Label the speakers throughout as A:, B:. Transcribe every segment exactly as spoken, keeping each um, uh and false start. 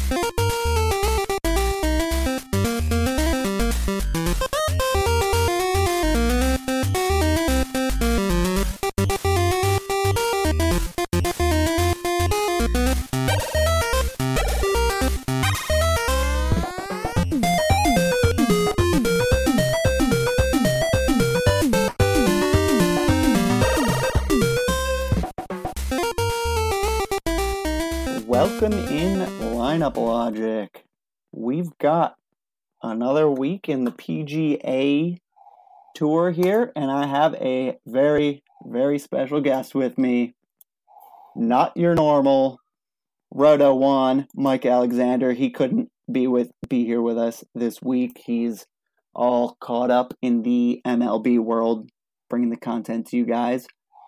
A: Welcome in Lineup Logic. We've got another week in the P G A Tour here, and I have a very, very special guest with me. Not your normal Roto One, Mike Alexander. He couldn't be with be here with us this week. He's all caught up in the M L B world, bringing the content to you guys.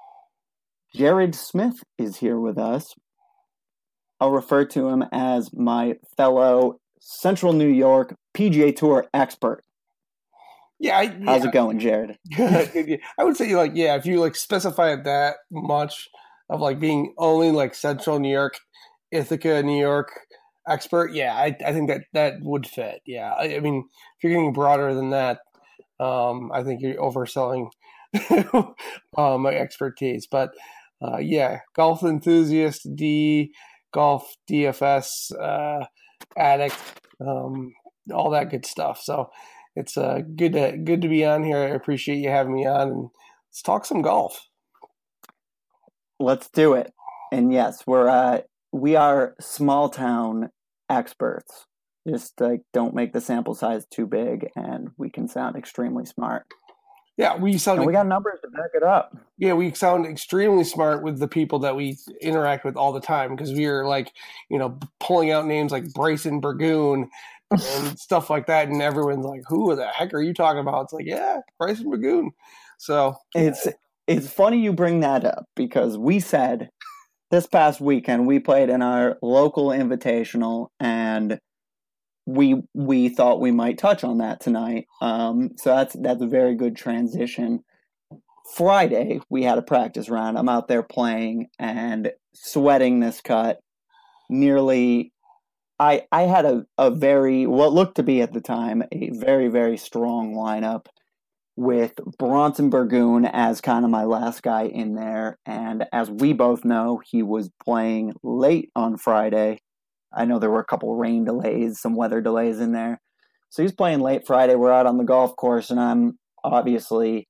A: Jared Smith is here with us. I'll refer to him as my fellow Central New York P G A Tour expert.
B: Yeah, I, yeah.
A: How's it going, Jared?
B: I would say, like, yeah, if you like specify it that much of like being only like Central New York, Ithaca, New York expert, yeah, I, I think that that would fit. Yeah, I, I mean, if you're getting broader than that, um, I think you're overselling uh, my expertise. But uh, yeah, golf enthusiast, D. golf, D F S, uh, addict, um, all that good stuff. So it's uh, good to good to be on here. I appreciate you having me on, and let's talk some golf.
A: Let's do it. And yes, we're uh, we are small town experts. Just like don't make the sample size too big, and we can sound extremely smart.
B: Yeah, we sound.
A: And we got numbers to back it up.
B: Yeah, we sound extremely smart with the people that we interact with all the time because we are like, you know, pulling out names like Bryson Burgoon and stuff like that, and everyone's like, "Who the heck are you talking about?" It's like, yeah, Bryson Burgoon. So
A: it's it's funny you bring that up because we said this past weekend we played in our local invitational and. We we thought we might touch on that tonight, um, so that's that's a very good transition. Friday we had a practice round. I'm out there playing and sweating this cut. Nearly, I I had a, a very what looked to be at the time a very very strong lineup with Bronson Burgoon as kind of my last guy in there, and as we both know, he was playing late on Friday. I know there were a couple rain delays, some weather delays in there. So he's playing late Friday. We're out on the golf course, and I'm obviously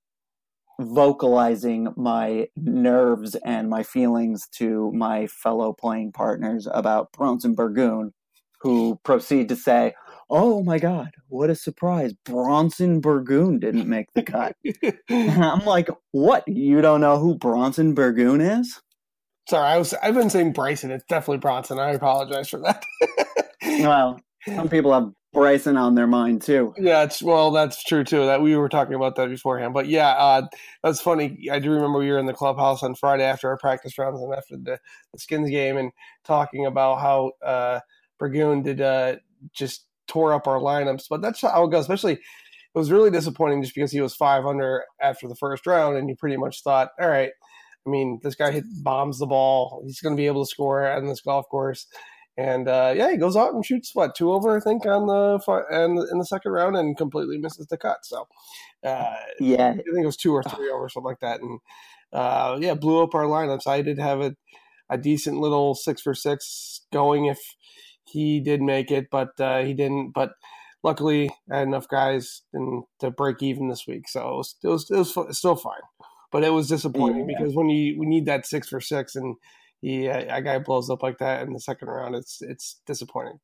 A: vocalizing my nerves and my feelings to my fellow playing partners about Bronson Burgoon, who proceed to say, "Oh my God, what a surprise. Bronson Burgoon didn't make the cut." And I'm like, what? You don't know who Bronson Burgoon is?
B: Sorry, I was, I've been saying Bryson. It's definitely Bronson. I apologize for that.
A: Well, some people have Bryson on their mind, too.
B: Yeah, it's well, that's true, too. That we were talking about that beforehand. But, yeah, uh, that's funny. I do remember we were in the clubhouse on Friday after our practice rounds and after the, the Skins game and talking about how uh, Burgoon did uh, just tore up our lineups. But that's how it goes, especially it was really disappointing just because he was five under after the first round, and you pretty much thought, all right, I mean, this guy hit bombs the ball. He's going to be able to score on this golf course. And, uh, yeah, he goes out and shoots, what, two over, I think, on the and in the second round and completely misses the cut. So, uh,
A: yeah,
B: I think it was two or three over, something like that. And, uh, yeah, blew up our lineups. I did have a, a decent little six for six going if he did make it, but uh, he didn't. But luckily, I had enough guys in, to break even this week. So it was, it was, it was, it was still fine. But it was disappointing yeah. because when you we need that six for six and he a guy blows up like that in the second round, it's it's disappointing.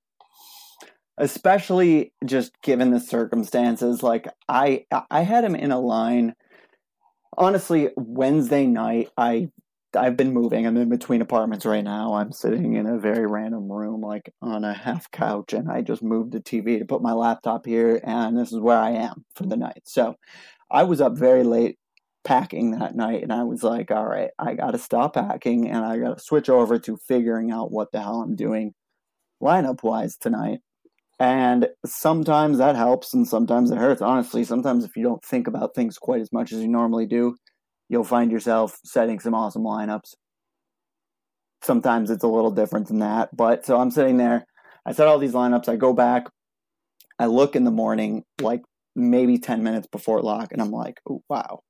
A: Especially just given the circumstances. Like I I had him in a line. Honestly, Wednesday night I I've been moving. I'm in between apartments right now. I'm sitting in a very random room, like on a half couch, and I just moved the T V to put my laptop here, and this is where I am for the night. So I was up very late packing that night, and I was like, all right, I got to stop packing and I got to switch over to figuring out what the hell I'm doing lineup wise tonight. And sometimes that helps and sometimes it hurts. Honestly, sometimes if you don't think about things quite as much as you normally do, you'll find yourself setting some awesome lineups. Sometimes it's a little different than that, but so I'm sitting there I set all these lineups. I go back. I look in the morning, like maybe ten minutes before lock, and I'm like, oh, wow.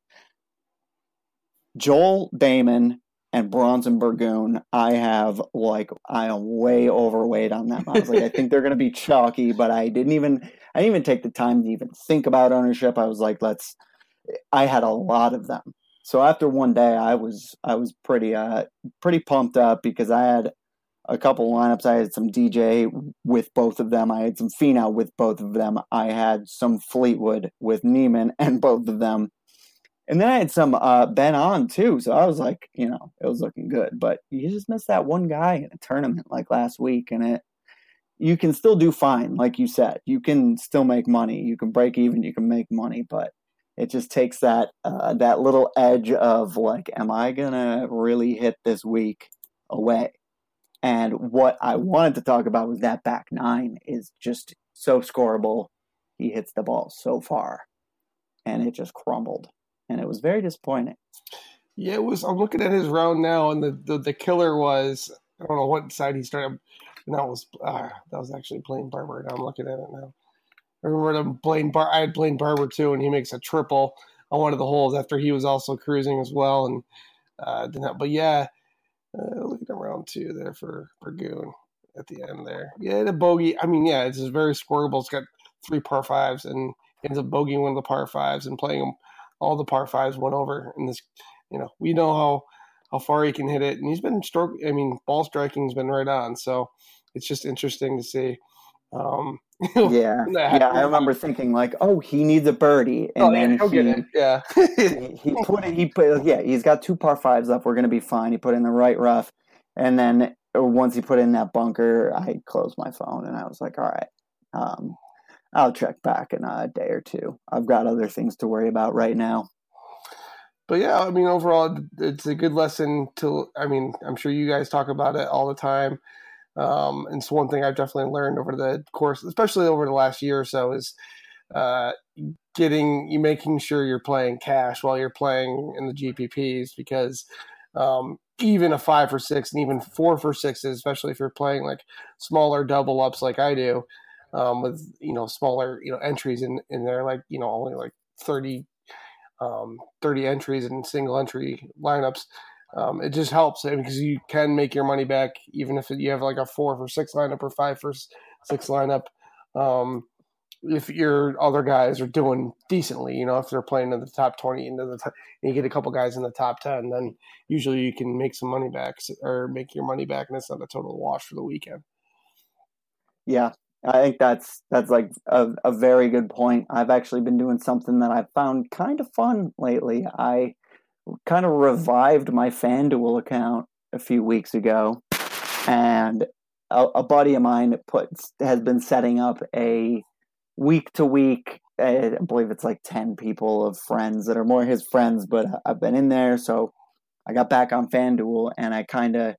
A: Joel Damon and Bronson Burgoon, I have like I am way overweight on them. I was like, I think they're gonna be chalky, but I didn't even I didn't even take the time to even think about ownership. I was like, let's I had a lot of them. So after one day I was I was pretty uh pretty pumped up because I had a couple lineups. I had some D J with both of them. I had some Finau with both of them. I had some Fleetwood with Neiman and both of them. And then I had some uh, Ben on too, so I was like, you know, it was looking good. But you just missed that one guy in a tournament like last week, and it you can still do fine, like you said. You can still make money. You can break even. You can make money, but it just takes that uh, that little edge of like, am I gonna really hit this week away? And what I wanted to talk about was that back nine is just so scoreable. He hits the ball so far, and it just crumbled. And it was very disappointing.
B: Yeah, it was. I'm looking at his round now, and the, the, the killer was, I don't know what side he started. No, it was uh, that was actually Blaine Barber. Now I'm looking at it now. I remember them Blaine Bar. I had Blaine Barber too, and he makes a triple on one of the holes after he was also cruising as well. And uh, did not, but yeah, uh, look at round two there for Burgoon at the end there. Yeah, the bogey. I mean, yeah, it's just very scoreable. It's got three par fives and ends up bogeying one of the par fives and playing them. All the par fives went over in this, you know, we know how, how far he can hit it. And he's been stroke, I mean, ball striking's been right on. So it's just interesting to see. Um,
A: yeah. Yeah. I remember thinking like, oh, he needs a birdie. And
B: oh,
A: then
B: yeah, he'll
A: he,
B: get it. Yeah.
A: he, he put it, he put, yeah, he's got two par fives left. We're going to be fine. He put in the right rough. And then once he put in that bunker, I closed my phone and I was like, all right, um, I'll check back in a day or two. I've got other things to worry about right now.
B: But yeah, I mean, overall, it's a good lesson to, I mean, I'm sure you guys talk about it all the time. Um, and it's one thing I've definitely learned over the course, especially over the last year or so, is uh, getting, you making sure you're playing cash while you're playing in the G P Ps, because um, even a five for six and even four for sixes, especially if you're playing like smaller double ups like I do, Um, with, you know, smaller, you know, entries in, in there, like, you know, only like thirty, um, thirty entries in single entry lineups. Um, it just helps because you can make your money back even if you have like a four for six lineup or five for six lineup. Um, if your other guys are doing decently, you know, if they're playing in the top twenty into the top, and you get a couple guys in the top ten, then usually you can make some money back or make your money back, and it's not a total wash for the weekend.
A: Yeah. I think that's that's like a, a very good point. I've actually been doing something that I've found kind of fun lately. I kind of revived my FanDuel account a few weeks ago, and a, a buddy of mine puts has been setting up a week to week. I believe it's like ten people of friends that are more his friends, but I've been in there, so I got back on FanDuel, and I kind of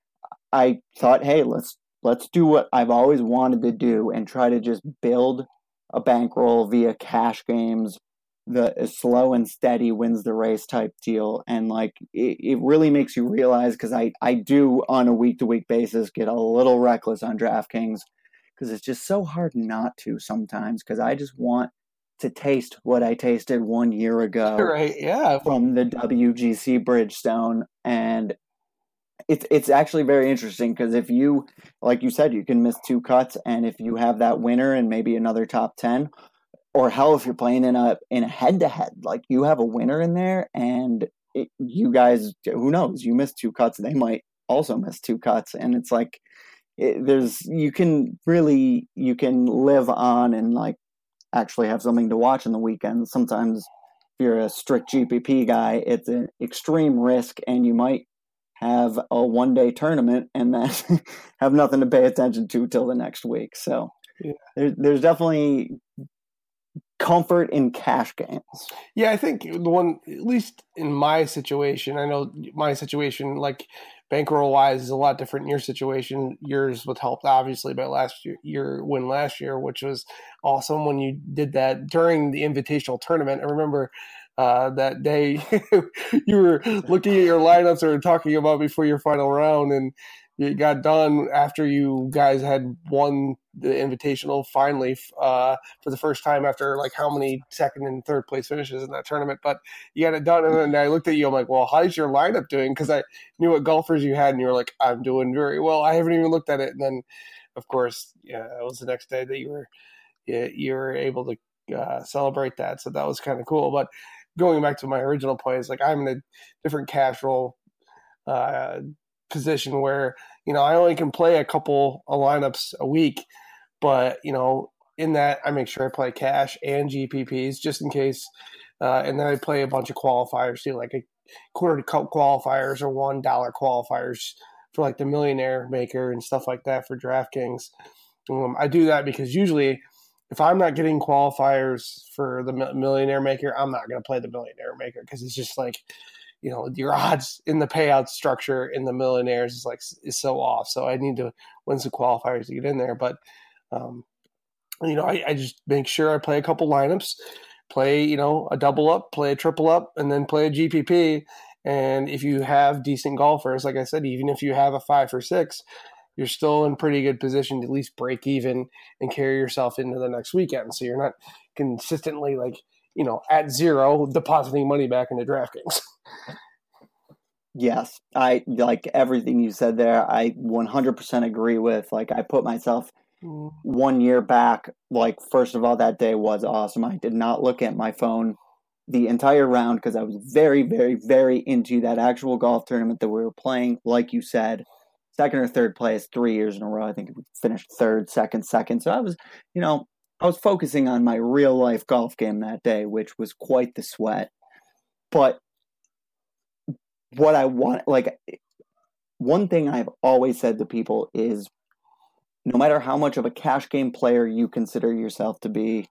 A: I thought, hey, let's. Let's do what I've always wanted to do and try to just build a bankroll via cash games, the slow and steady wins the race type deal. And like, it, it really makes you realize, because I, I do on a week to week basis get a little reckless on DraftKings because it's just so hard not to sometimes, because I just want to taste what I tasted one year ago.
B: Right, yeah.
A: From the W G C Bridgestone. And It's it's actually very interesting because if you, like you said, you can miss two cuts, and if you have that winner and maybe another top ten, or hell, if you're playing in a in a head to head, like you have a winner in there, and it, you guys, who knows, you miss two cuts, they might also miss two cuts, and it's like it, there's you can really you can live on and like actually have something to watch in the weekend. Sometimes if you're a strict G P P guy, it's an extreme risk, and you might have a one-day tournament and then have nothing to pay attention to till the next week. So yeah. there, there's definitely comfort in cash games.
B: Yeah, I think the one, at least in my situation, I know my situation, like bankroll-wise, is a lot different than your situation. Yours was helped, obviously, by last year, your win last year, which was awesome when you did that during the Invitational tournament. I remember Uh, that day you were looking at your lineups or talking about before your final round, and it got done after you guys had won the Invitational finally uh, for the first time after like how many second and third place finishes in that tournament. But you got it done, and then I looked at you. I'm like, well, how's your lineup doing? Because I knew what golfers you had, and you were like, I'm doing very well. I haven't even looked at it. And then, of course, yeah, it was the next day that you were you, you were able to uh, celebrate that. So that was kind of cool. But going back to my original point, is like I'm in a different cash roll uh, position where, you know, I only can play a couple of lineups a week, but, you know, in that I make sure I play cash and G P Ps just in case. Uh, and then I play a bunch of qualifiers too, like a quarter qualifiers or one dollar qualifiers for like the Millionaire Maker and stuff like that for DraftKings. Um, I do that because usually if I'm not getting qualifiers for the Millionaire Maker, I'm not going to play the Millionaire Maker because it's just like, you know, your odds in the payout structure in the Millionaires is like is so off. So I need to win some qualifiers to get in there. But, um, you know, I, I just make sure I play a couple lineups, play, you know, a double up, play a triple up, and then play a G P P. And if you have decent golfers, like I said, even if you have a five or six, you're still in pretty good position to at least break even and carry yourself into the next weekend. So you're not consistently like, you know, at zero depositing money back into DraftKings.
A: Yes, I like everything you said there. I one hundred percent agree with. Like, I put myself mm. one year back. Like, first of all, that day was awesome. I did not look at my phone the entire round because I was very, very, very into that actual golf tournament that we were playing. Like you said, second or third place three years in a row. I think we finished third, second, second. So I was, you know, I was focusing on my real life golf game that day, which was quite the sweat. But what I want, like, one thing I've always said to people is no matter how much of a cash game player you consider yourself to be,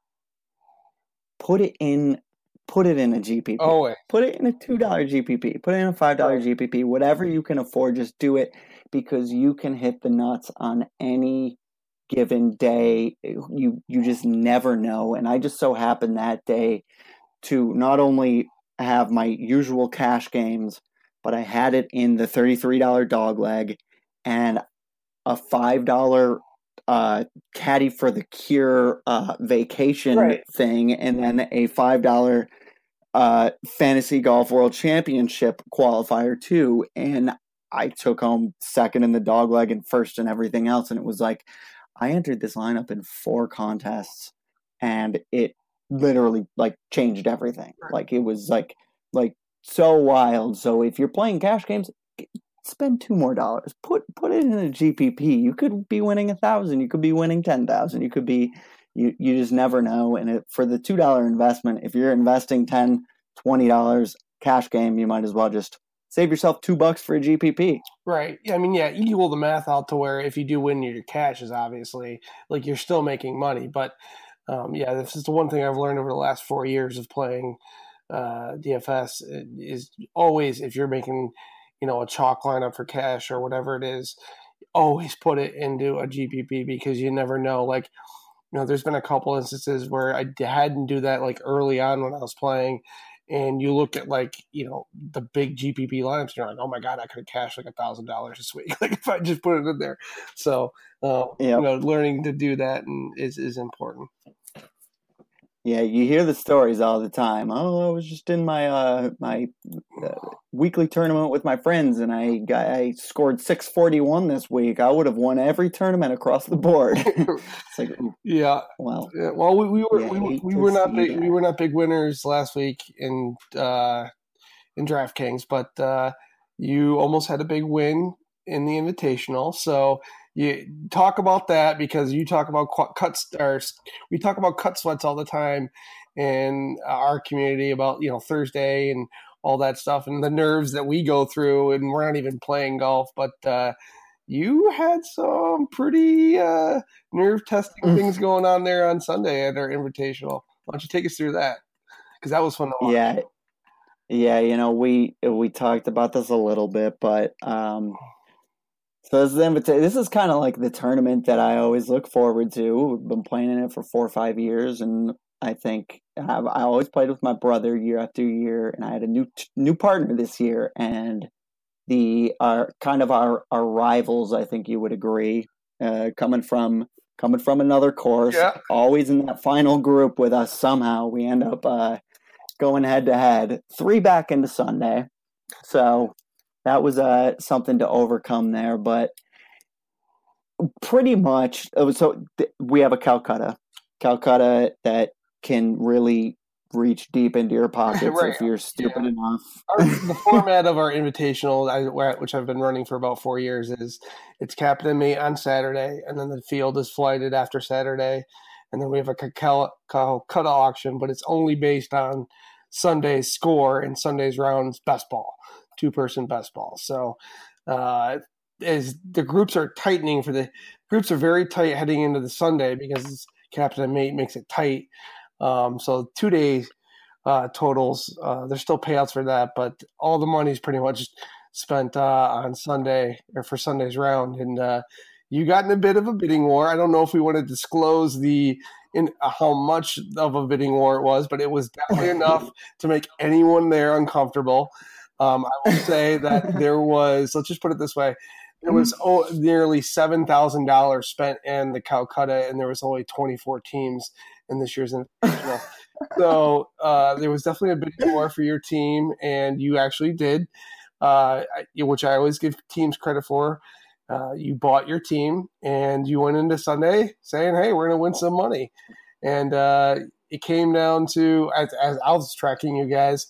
A: put it in, put it in a G P P.
B: Oh,
A: put it in a two dollar G P P. Put it in a five dollar right. G P P. Whatever you can afford, just do it because you can hit the nuts on any given day. You you just never know. And I just so happened that day to not only have my usual cash games, but I had it in the thirty-three dollar dog leg and a five dollar uh, caddy for the cure uh, vacation right. thing, and then a five dollar uh, fantasy golf world championship qualifier too. And I took home second in the dog leg and first in everything else. And it was like, I entered this lineup in four contests and it literally like changed everything. Right. Like it was like, like, so wild. So if you're playing cash games, spend two more dollars. Put put it in a G P P. You could be winning a thousand. You could be winning ten thousand. You could be. You you just never know. And it, for the two dollar investment, if you're investing ten, twenty dollars cash game, you might as well just save yourself two bucks for a G P P.
B: Right. I mean, yeah, you equal the math out to where if you do win, your cash is obviously like you're still making money. But um, yeah, this is the one thing I've learned over the last four years of playing. Uh, D F S is always, if you're making, you know, a chalk lineup for cash or whatever it is, always put it into a G P P because you never know. Like, you know, there's been a couple instances where I hadn't do that like early on when I was playing, and you look at like, you know, the big G P P lineups, and you're like, oh my God, I could have cashed like a thousand dollars this week, like if I just put it in there. So, uh, yep. you know, learning to do that and is is important.
A: Yeah, you hear the stories all the time. Oh, I was just in my uh, my uh, weekly tournament with my friends, and I got, I scored six forty-one this week. I would have won every tournament across the board. It's like,
B: yeah, well, yeah, well, we, we were we, we were not big, we were not big winners last week in uh, in DraftKings, but uh, you almost had a big win in the Invitational, so. You talk about that because you talk about cut stars. We talk about cut sweats all the time in our community about, you know, Thursday and all that stuff and the nerves that we go through, and we're not even playing golf, but uh, you had some pretty uh, nerve testing things going on there on Sunday at our Invitational. Why don't you take us through that? Because that was fun to watch.
A: Yeah. Yeah. You know, we, we talked about this a little bit, but, um, So this is, invita- this is kind of like the tournament that I always look forward to. I've been playing in it for four or five years, and I think I've, I always played with my brother year after year, and I had a new new partner this year, and the our kind of our, our rivals, I think you would agree, uh, coming from coming from another course,
B: Yeah.
A: always in that final group with us. Somehow we end up uh, going head to head, three back into Sunday. So that was uh, something to overcome there, but pretty much. So th- we have a Calcutta, Calcutta that can really reach deep into your pockets
B: Right.
A: if you're stupid
B: Yeah.
A: enough.
B: Our, the format of our invitational, I, which I've been running for about four years, is it's Captain Mate on Saturday, and then the field is flighted after Saturday, and then we have a Calcutta auction, but it's only based on Sunday's score and Sunday's rounds best ball, two person best ball. So uh, as the groups are tightening for the groups are very tight heading into the Sunday because Captain Mate makes it tight. Um, so two days uh, totals. Uh, there's still payouts for that, but all the money's pretty much spent uh, on Sunday or for Sunday's round. And uh, you got in a bit of a bidding war. I don't know if we want to disclose the in uh, how much of a bidding war it was, but it was definitely enough to make anyone there uncomfortable. Um, I will say that there was. Let's just put it this way. There was oh, nearly seven thousand dollars spent in the Calcutta, and there was only twenty-four teams in this year's invitational. So uh, there was definitely a bit more for your team, and you actually did, uh, which I always give teams credit for. Uh, you bought your team, and you went into Sunday saying, hey, we're going to win some money. And uh, it came down to, as, as I was tracking you guys,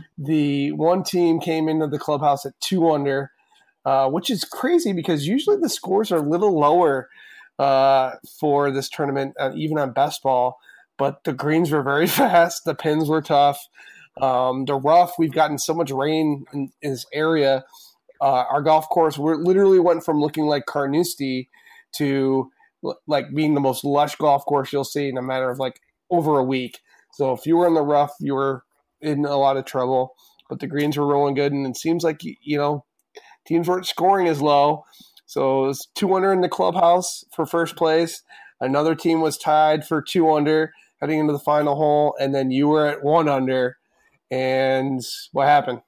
B: the one team came into the clubhouse at two under, uh, which is crazy because usually the scores are a little lower uh, for this tournament, uh, even on best ball. But the greens were very fast. The pins were tough. Um, the rough, we've gotten so much rain in, in this area. Uh, our golf course, we literally went from looking like Carnoustie to like being the most lush golf course you'll see in a matter of like over a week. So if you were in the rough, you were in a lot of trouble. But the greens were rolling good, and it seems like, you know, teams weren't scoring as low. So it was two under in the clubhouse for first place. Another team was tied for two under heading into the final hole, and then you were at one under. And what happened?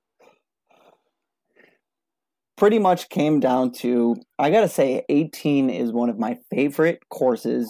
A: Pretty much came down to, I got to say, eighteen is one of my favorite courses,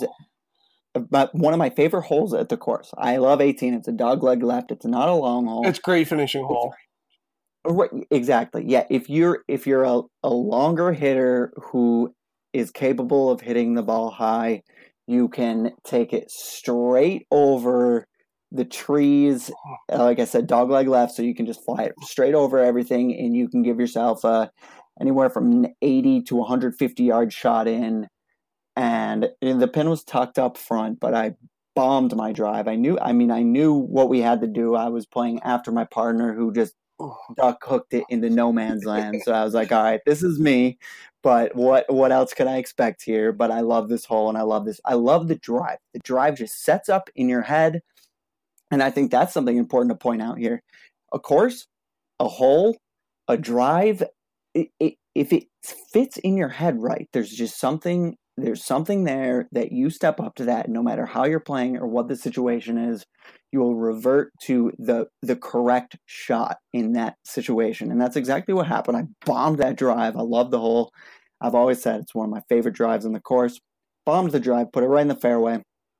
A: but one of my favorite holes at the course. I love eighteen. It's a dog leg left. It's not a long hole.
B: It's great finishing hole.
A: Right, exactly. Yeah, if you're if you're a, a longer hitter who is capable of hitting the ball high, you can take it straight over the trees. Uh, like I said, dog leg left, so you can just fly it straight over everything, and you can give yourself uh, anywhere from an eighty to one hundred fifty yard shot in. And, and the pin was tucked up front, but I bombed my drive. I knew, I mean, I knew what we had to do. I was playing after my partner who just duck hooked it into no man's land. So I was like, all right, this is me, but what what else could I expect here? But I love this hole, and I love this. I love the drive. The drive just sets up in your head, and I think that's something important to point out here. Of course, a hole, a drive, it, it, if it fits in your head right, there's just something. There's something there that you step up to that, no matter how you're playing or what the situation is, you will revert to the the correct shot in that situation. And that's exactly what happened. I bombed that drive. I love the hole. I've always said it's one of my favorite drives in the course. Bombed the drive, put it right in the fairway.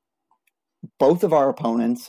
A: Both of our opponents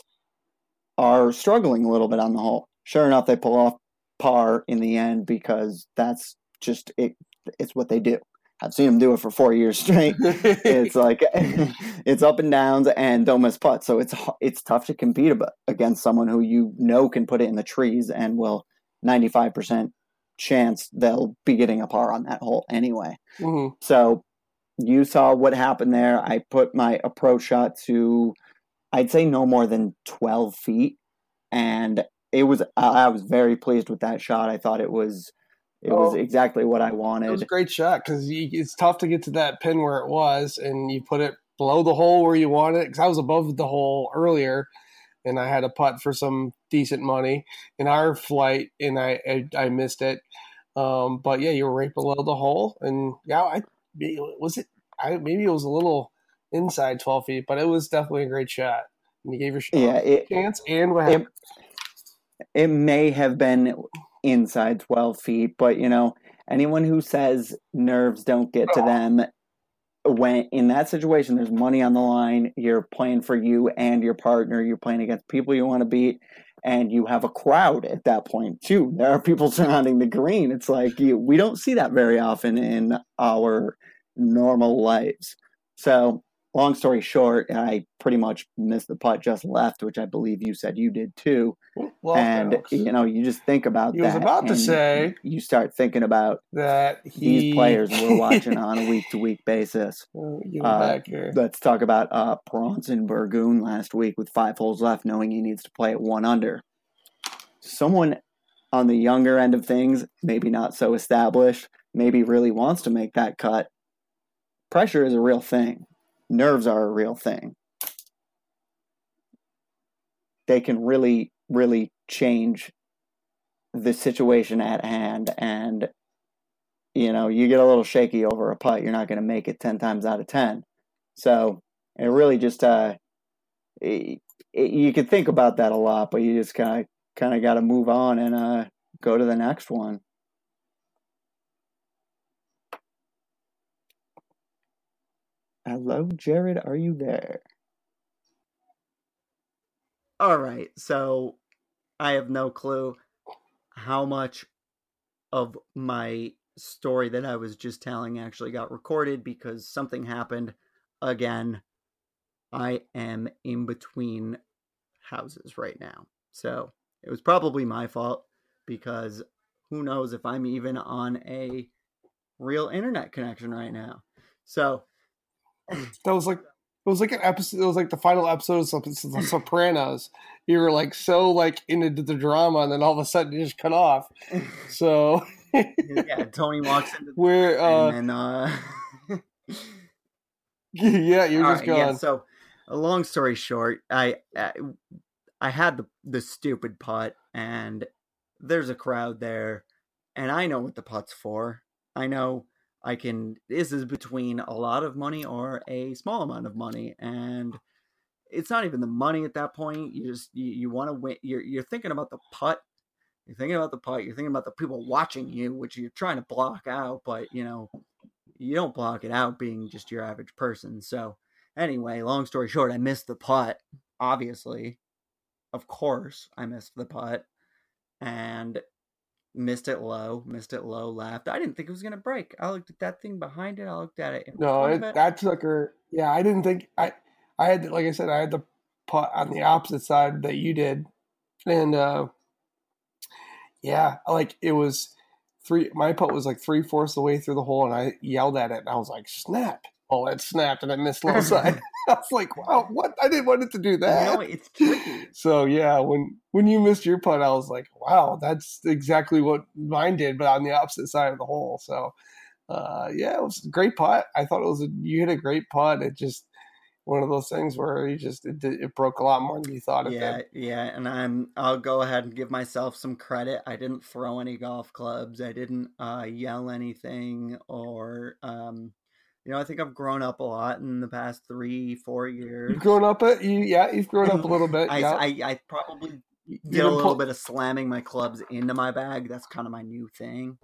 A: are struggling a little bit on the hole. Sure enough, they pull off par in the end because that's just it. It's what they do. I've seen them do it for four years straight. It's like it's up and downs and don't miss putts. So it's it's tough to compete against someone who you know can put it in the trees and will ninety-five percent chance they'll be getting a par on that hole anyway.
B: Mm-hmm.
A: So you saw what happened there. I put my approach shot to, I'd say no more than twelve feet. And it was, I was very pleased with that shot. I thought it was, It was exactly what I wanted.
B: It was a great shot because it's tough to get to that pin where it was, and you put it below the hole where you want it. Because I was above the hole earlier, and I had a putt for some decent money in our flight, and I I, I missed it. Um, but yeah, you were right below the hole, and yeah, I was it. I maybe it was a little inside twelve feet, but it was definitely a great shot. And you gave your shot
A: yeah, it,
B: a chance, and what happened?
A: It, it may have been inside twelve feet. But, you know, anyone who says nerves don't get to them, when in that situation, there's money on the line. You're playing for you and your partner. You're playing against people you want to beat. And you have a crowd at that point, too. There are people surrounding the green. It's like you, we don't see that very often in our normal lives. So, long story short, I pretty much missed the putt, just left, which I believe you said you did too.
B: Lost
A: and,
B: Alex.
A: you know, you just think about
B: he
A: that.
B: He was about to say
A: you start thinking about
B: that he...
A: these players we're watching on a week-to-week basis.
B: Oh, get him
A: uh,
B: back here.
A: Let's talk about uh, Bronson Burgoon last week with five holes left, knowing he needs to play at one under. Someone on the younger end of things, maybe not so established, maybe really wants to make that cut. Pressure is a real thing. Nerves are a real thing. They can really, really change the situation at hand. And, you know, you get a little shaky over a putt, you're not going to make it ten times out of ten. So it really just, uh, it, it, you could think about that a lot, but you just kind of kind of got to move on and uh, go to the next one. Hello, Jared, are you there? All right, so I have no clue how much of my story that I was just telling actually got recorded because something happened again. I am in between houses right now, so it was probably my fault because who knows if I'm even on a real internet connection right now. So
B: that was like it was like an episode. It was like the final episode of The Sopranos. You were like so like into the drama, and then all of a sudden you just cut off. So
A: yeah, Tony walks into
B: where uh,
A: and then uh,
B: yeah, you're
A: all
B: just
A: right,
B: gone.
A: Yeah, so a long story short, I. I I had the, the stupid putt, and there's a crowd there, and I know what the putt's for. I know I can, this is between a lot of money or a small amount of money, and it's not even the money at that point. You just, you, you want to win. You're, you're thinking about the putt. You're thinking about the putt. You're thinking about the people watching you, which you're trying to block out, but, you know, you don't block it out being just your average person. So, anyway, long story short, I missed the putt, obviously. Of course, I missed the putt and missed it low, missed it low left. I didn't think it was going to break. I looked at that thing behind it. I looked at it in
B: no,
A: front
B: it,
A: of it.
B: that took her. Yeah, I didn't think I. I had, like I said, I had the putt on the opposite side that you did, and uh, yeah, like it was three. My putt was like three fourths of the way through the hole, and I yelled at it, and I was like, "Snap!" Oh, it snapped, and I missed low side. I was like, wow, what? I didn't want it to do that.
A: You know, it's tricky.
B: So, yeah, when, when you missed your putt, I was like, wow, that's exactly what mine did, but on the opposite side of the hole. So, uh, yeah, it was a great putt. I thought it was a, you hit a great putt. It just one of those things where you just it, it broke a lot more than you thought it
A: yeah,
B: did.
A: Yeah, and I'm I'll go ahead and give myself some credit. I didn't throw any golf clubs. I didn't uh, yell anything or um, you know, I think I've grown up a lot in the past three, four years.
B: You've grown up, a, you yeah, you've grown up a little bit.
A: I,
B: yeah.
A: I, I probably did a little pull- bit of slamming my clubs into my bag. That's kind of my new thing.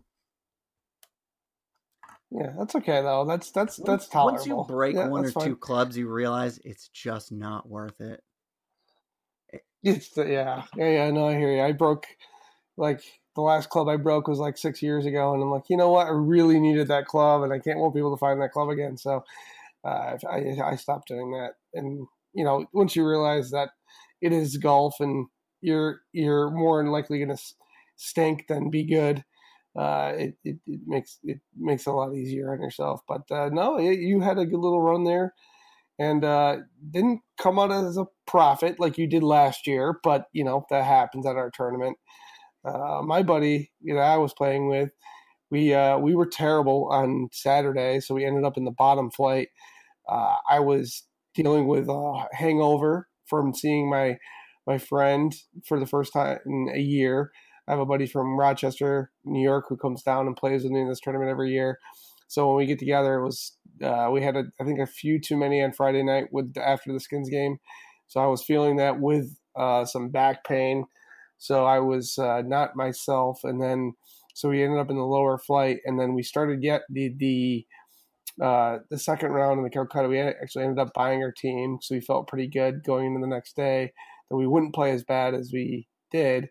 B: Yeah, that's okay though. That's that's once, that's tolerable.
A: Once you break
B: yeah,
A: one or
B: fine.
A: two clubs, you realize it's just not worth it.
B: It's the, yeah, yeah, yeah. No, I hear you. I broke like. The last club I broke was like six years ago, and I'm like, you know what? I really needed that club, and I can't want people to find that club again. So uh, I, I stopped doing that. And you know, once you realize that it is golf, and you're you're more than likely going to stink than be good, uh, it, it it makes it makes it a lot easier on yourself. But uh, no, you had a good little run there, and uh, didn't come out as a profit like you did last year. But you know that happens at our tournament. Uh, my buddy, you know, I was playing with, we uh, we were terrible on Saturday, so we ended up in the bottom flight. Uh, I was dealing with a hangover from seeing my my friend for the first time in a year. I have a buddy from Rochester, New York, who comes down and plays with me in this tournament every year. So when we get together, it was uh, we had a, I think a few too many on Friday night with after the Skins game. So I was feeling that with uh, some back pain. So I was uh, not myself. And then, so we ended up in the lower flight. And then we started yet the, the, uh, the second round in the Calcutta. We actually ended up buying our team. So we felt pretty good going into the next day that we wouldn't play as bad as we did.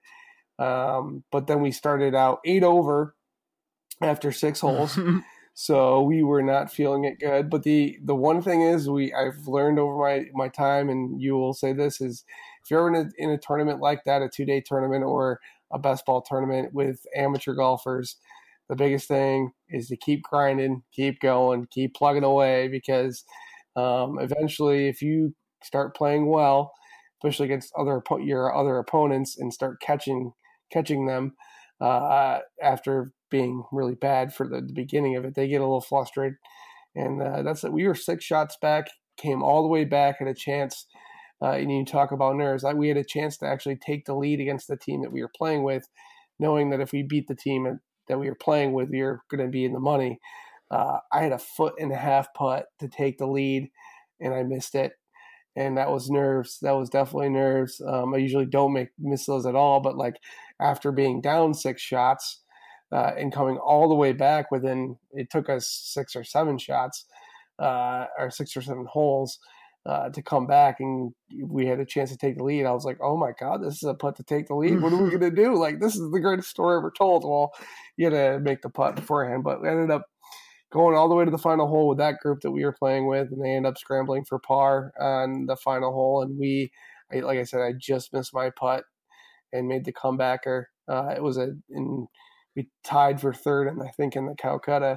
B: Um, but then we started out eight over after six holes. So we were not feeling it good. But the, the one thing is we I've learned over my, my time, and you will say this, is if you're in a, in a tournament like that, a two-day tournament or a best ball tournament with amateur golfers, the biggest thing is to keep grinding, keep going, keep plugging away, because um, eventually if you start playing well, especially against other your other opponents, and start catching catching them uh, after being really bad for the, the beginning of it, they get a little frustrated. And uh, that's it. We were six shots back, came all the way back, had a chance. Uh, and you talk about nerves. Like, we had a chance to actually take the lead against the team that we were playing with, knowing that if we beat the team that we were playing with, we were going to be in the money. Uh, I had a foot and a half putt to take the lead, and I missed it. And that was nerves. That was definitely nerves. Um, I usually don't make miss those at all, but like after being down six shots, Uh, and coming all the way back within, it took us six or seven shots, uh, or six or seven holes uh, to come back, and we had a chance to take the lead. I was like, oh my God, this is a putt to take the lead. What are we going to do? Like, this is the greatest story ever told. Well, you had to make the putt beforehand, but we ended up going all the way to the final hole with that group that we were playing with, and they ended up scrambling for par on the final hole. And we, I, like I said, I just missed my putt and made the comebacker. Uh, it was a, in, we tied for third, and I think in the Calcutta.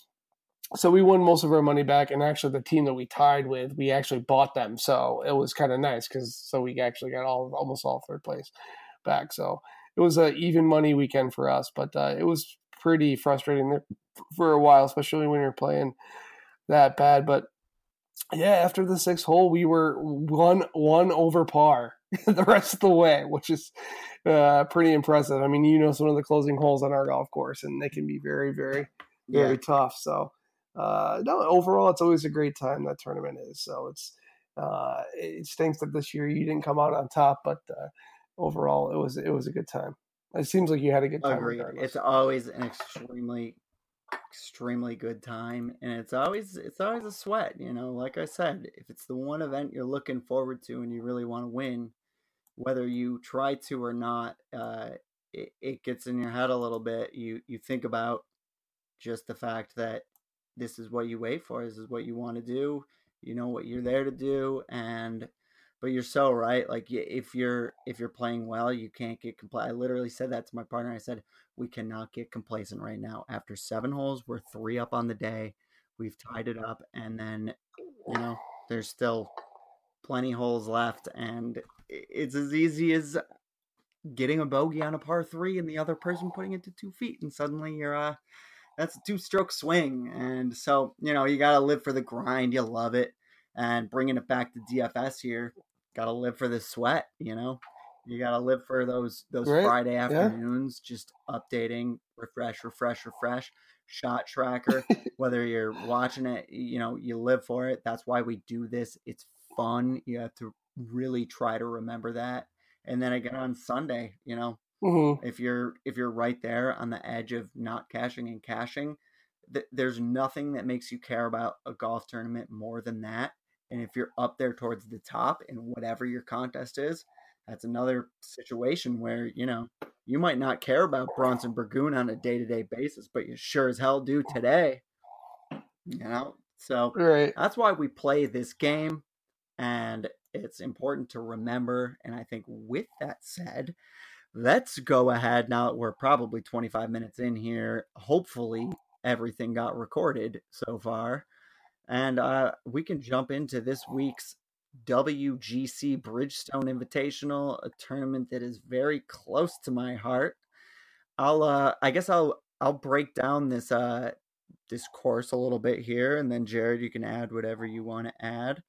B: So we won most of our money back, and actually the team that we tied with, we actually bought them. So it was kind of nice, because so we actually got all almost all third place back. So it was an even money weekend for us, but uh, it was pretty frustrating there for a while, especially when you're playing that bad. But yeah, after the sixth hole, we were one one over par the rest of the way, which is uh, pretty impressive. I mean, you know, some of the closing holes on our golf course, and they can be very, very, very yeah. tough. So, uh, no, overall, it's always a great time, that tournament is. So it's uh, it stinks that this year you didn't come out on top, but uh, overall, it was it was a good time. It seems like you had a good time.
A: Agreed.
B: Regardless.
A: It's always an extremely extremely good time, and it's always it's always a sweat, you know. Like I said, if it's the one event you're looking forward to and you really want to win, whether you try to or not, uh it, it gets in your head a little bit. You you think about just the fact that this is what you wait for, this is what you want to do, you know what you're there to do. And but you're so right. Like, if you're if you're playing well, you can't get complacent. I literally said that to my partner. I said, we cannot get complacent right now. After seven holes, we're three up on the day. We've tied it up, and then, you know, there's still plenty holes left, and it's as easy as getting a bogey on a par three and the other person putting it to two feet, and suddenly you're uh that's a two-stroke swing. And so, you know, you got to live for the grind. You love it. And bringing it back to D F S here, got to live for the sweat, you know. You got to live for those those right. Friday afternoons, yeah. Just updating, refresh, refresh, refresh, shot tracker. Whether you're watching it, you know, you live for it. That's why we do this. It's fun. You have to really try to remember that. And then again on Sunday, you know, mm-hmm. if you're if you're right there on the edge of not cashing and cashing, th- there's nothing that makes you care about a golf tournament more than that. And if you're up there towards the top in whatever your contest is, that's another situation where, you know, you might not care about Bronson Burgoon on a day-to-day basis, but you sure as hell do today. You know? So right. That's why we play this game, and it's important to remember. And I think with that said, let's go ahead now that we're probably twenty-five minutes in here. Hopefully everything got recorded so far. And uh, we can jump into this week's W G C Bridgestone Invitational, a tournament that is very close to my heart. I'll, uh, I guess I'll, I'll break down this, uh, this course a little bit here, and then Jared, you can add whatever you want to add.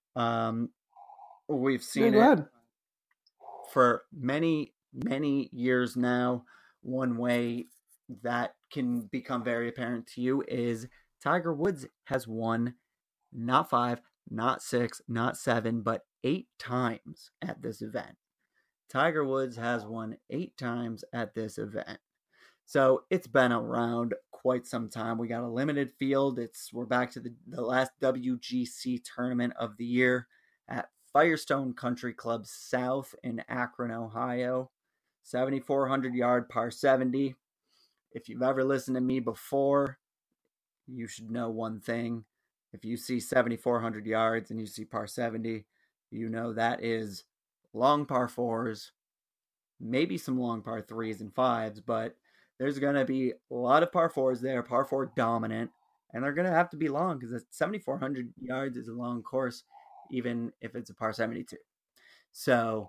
A: Um, we've seen yeah, it for many, many years now. One way that can become very apparent to you is Tiger Woods has won not five, not six, not seven, but eight times at this event. Tiger Woods has won eight times at this event. So it's been around quite some time. We got a limited field. It's we're back to the, the last W G C tournament of the year at Firestone Country Club South in Akron, Ohio. seventy-four hundred yard par seventy. If you've ever listened to me before, you should know one thing. If you see seventy-four hundred yards and you see par seventy, you know that is long par fours, maybe some long par threes and fives, but there's going to be a lot of par fours there, par four dominant, and they're going to have to be long because seventy-four hundred yards is a long course, even if it's a par seventy-two. So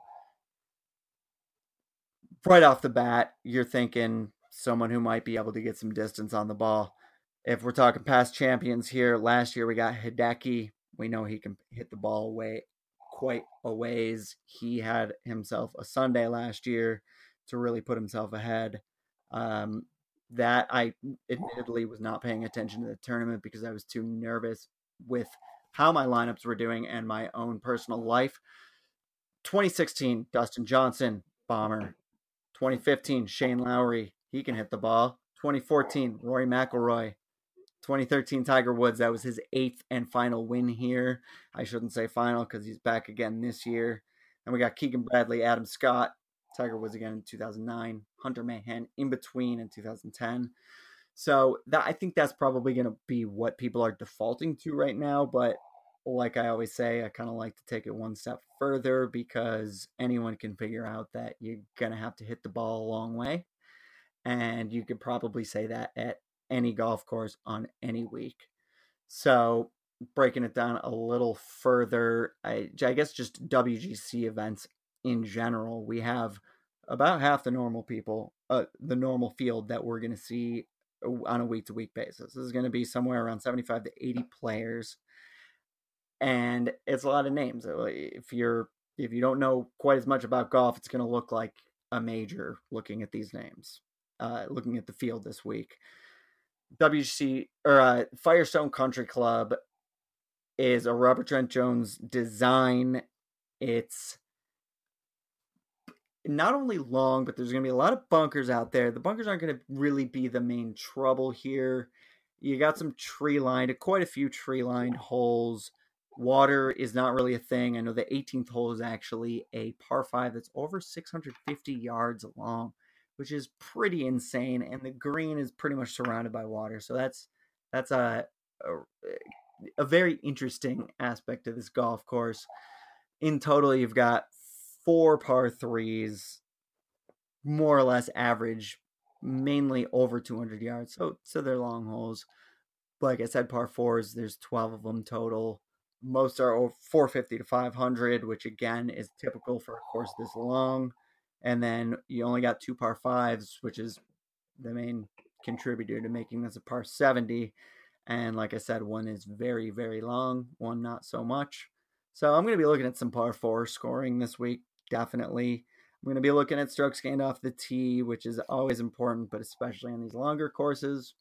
A: right off the bat, you're thinking someone who might be able to get some distance on the ball. If we're talking past champions here, last year we got Hideki. We know he can hit the ball away quite a ways. He had himself a Sunday last year to really put himself ahead. Um, that I admittedly was not paying attention to the tournament because I was too nervous with how my lineups were doing and my own personal life. twenty sixteen, Dustin Johnson, bomber. twenty fifteen, Shane Lowry, he can hit the ball. twenty fourteen, Rory McIlroy. twenty thirteen, Tiger Woods, that was his eighth and final win here. I shouldn't say final because he's back again this year. And we got Keegan Bradley, Adam Scott, Tiger Woods again in two thousand nine, Hunter Mahan in between in two thousand ten. So that I think that's probably going to be what people are defaulting to right now. But like I always say, I kind of like to take it one step further because anyone can figure out that you're going to have to hit the ball a long way. And you could probably say that at any golf course on any week. So breaking it down a little further, I, I guess just W G C events in general, we have about half the normal people, uh, the normal field that we're going to see on a week-to-week basis. This is going to be somewhere around seventy-five to eighty players, and it's a lot of names. If you're if you don't know quite as much about golf, it's going to look like a major looking at these names, uh, looking at the field this week. W G C or uh, Firestone Country Club is a Robert Trent Jones design. It's not only long, but there's going to be a lot of bunkers out there. The bunkers aren't going to really be the main trouble here. You got some tree lined, quite a few tree lined holes. Water is not really a thing. I know the eighteenth hole is actually a par five that's over six hundred fifty yards long, which is pretty insane. And the green is pretty much surrounded by water. So that's, that's a, a, a very interesting aspect of this golf course. In total, you've got four par threes, more or less average, mainly over two hundred yards. So, so they're long holes. Like I said, par fours, there's twelve of them total. Most are four fifty to five hundred, which again is typical for a course this long. And then you only got two par fives, which is the main contributor to making this a par seventy. And like I said, one is very, very long, one not so much. So I'm going to be looking at some par four scoring this week, definitely. I'm going to be looking at strokes gained off the tee, which is always important, but especially on these longer courses.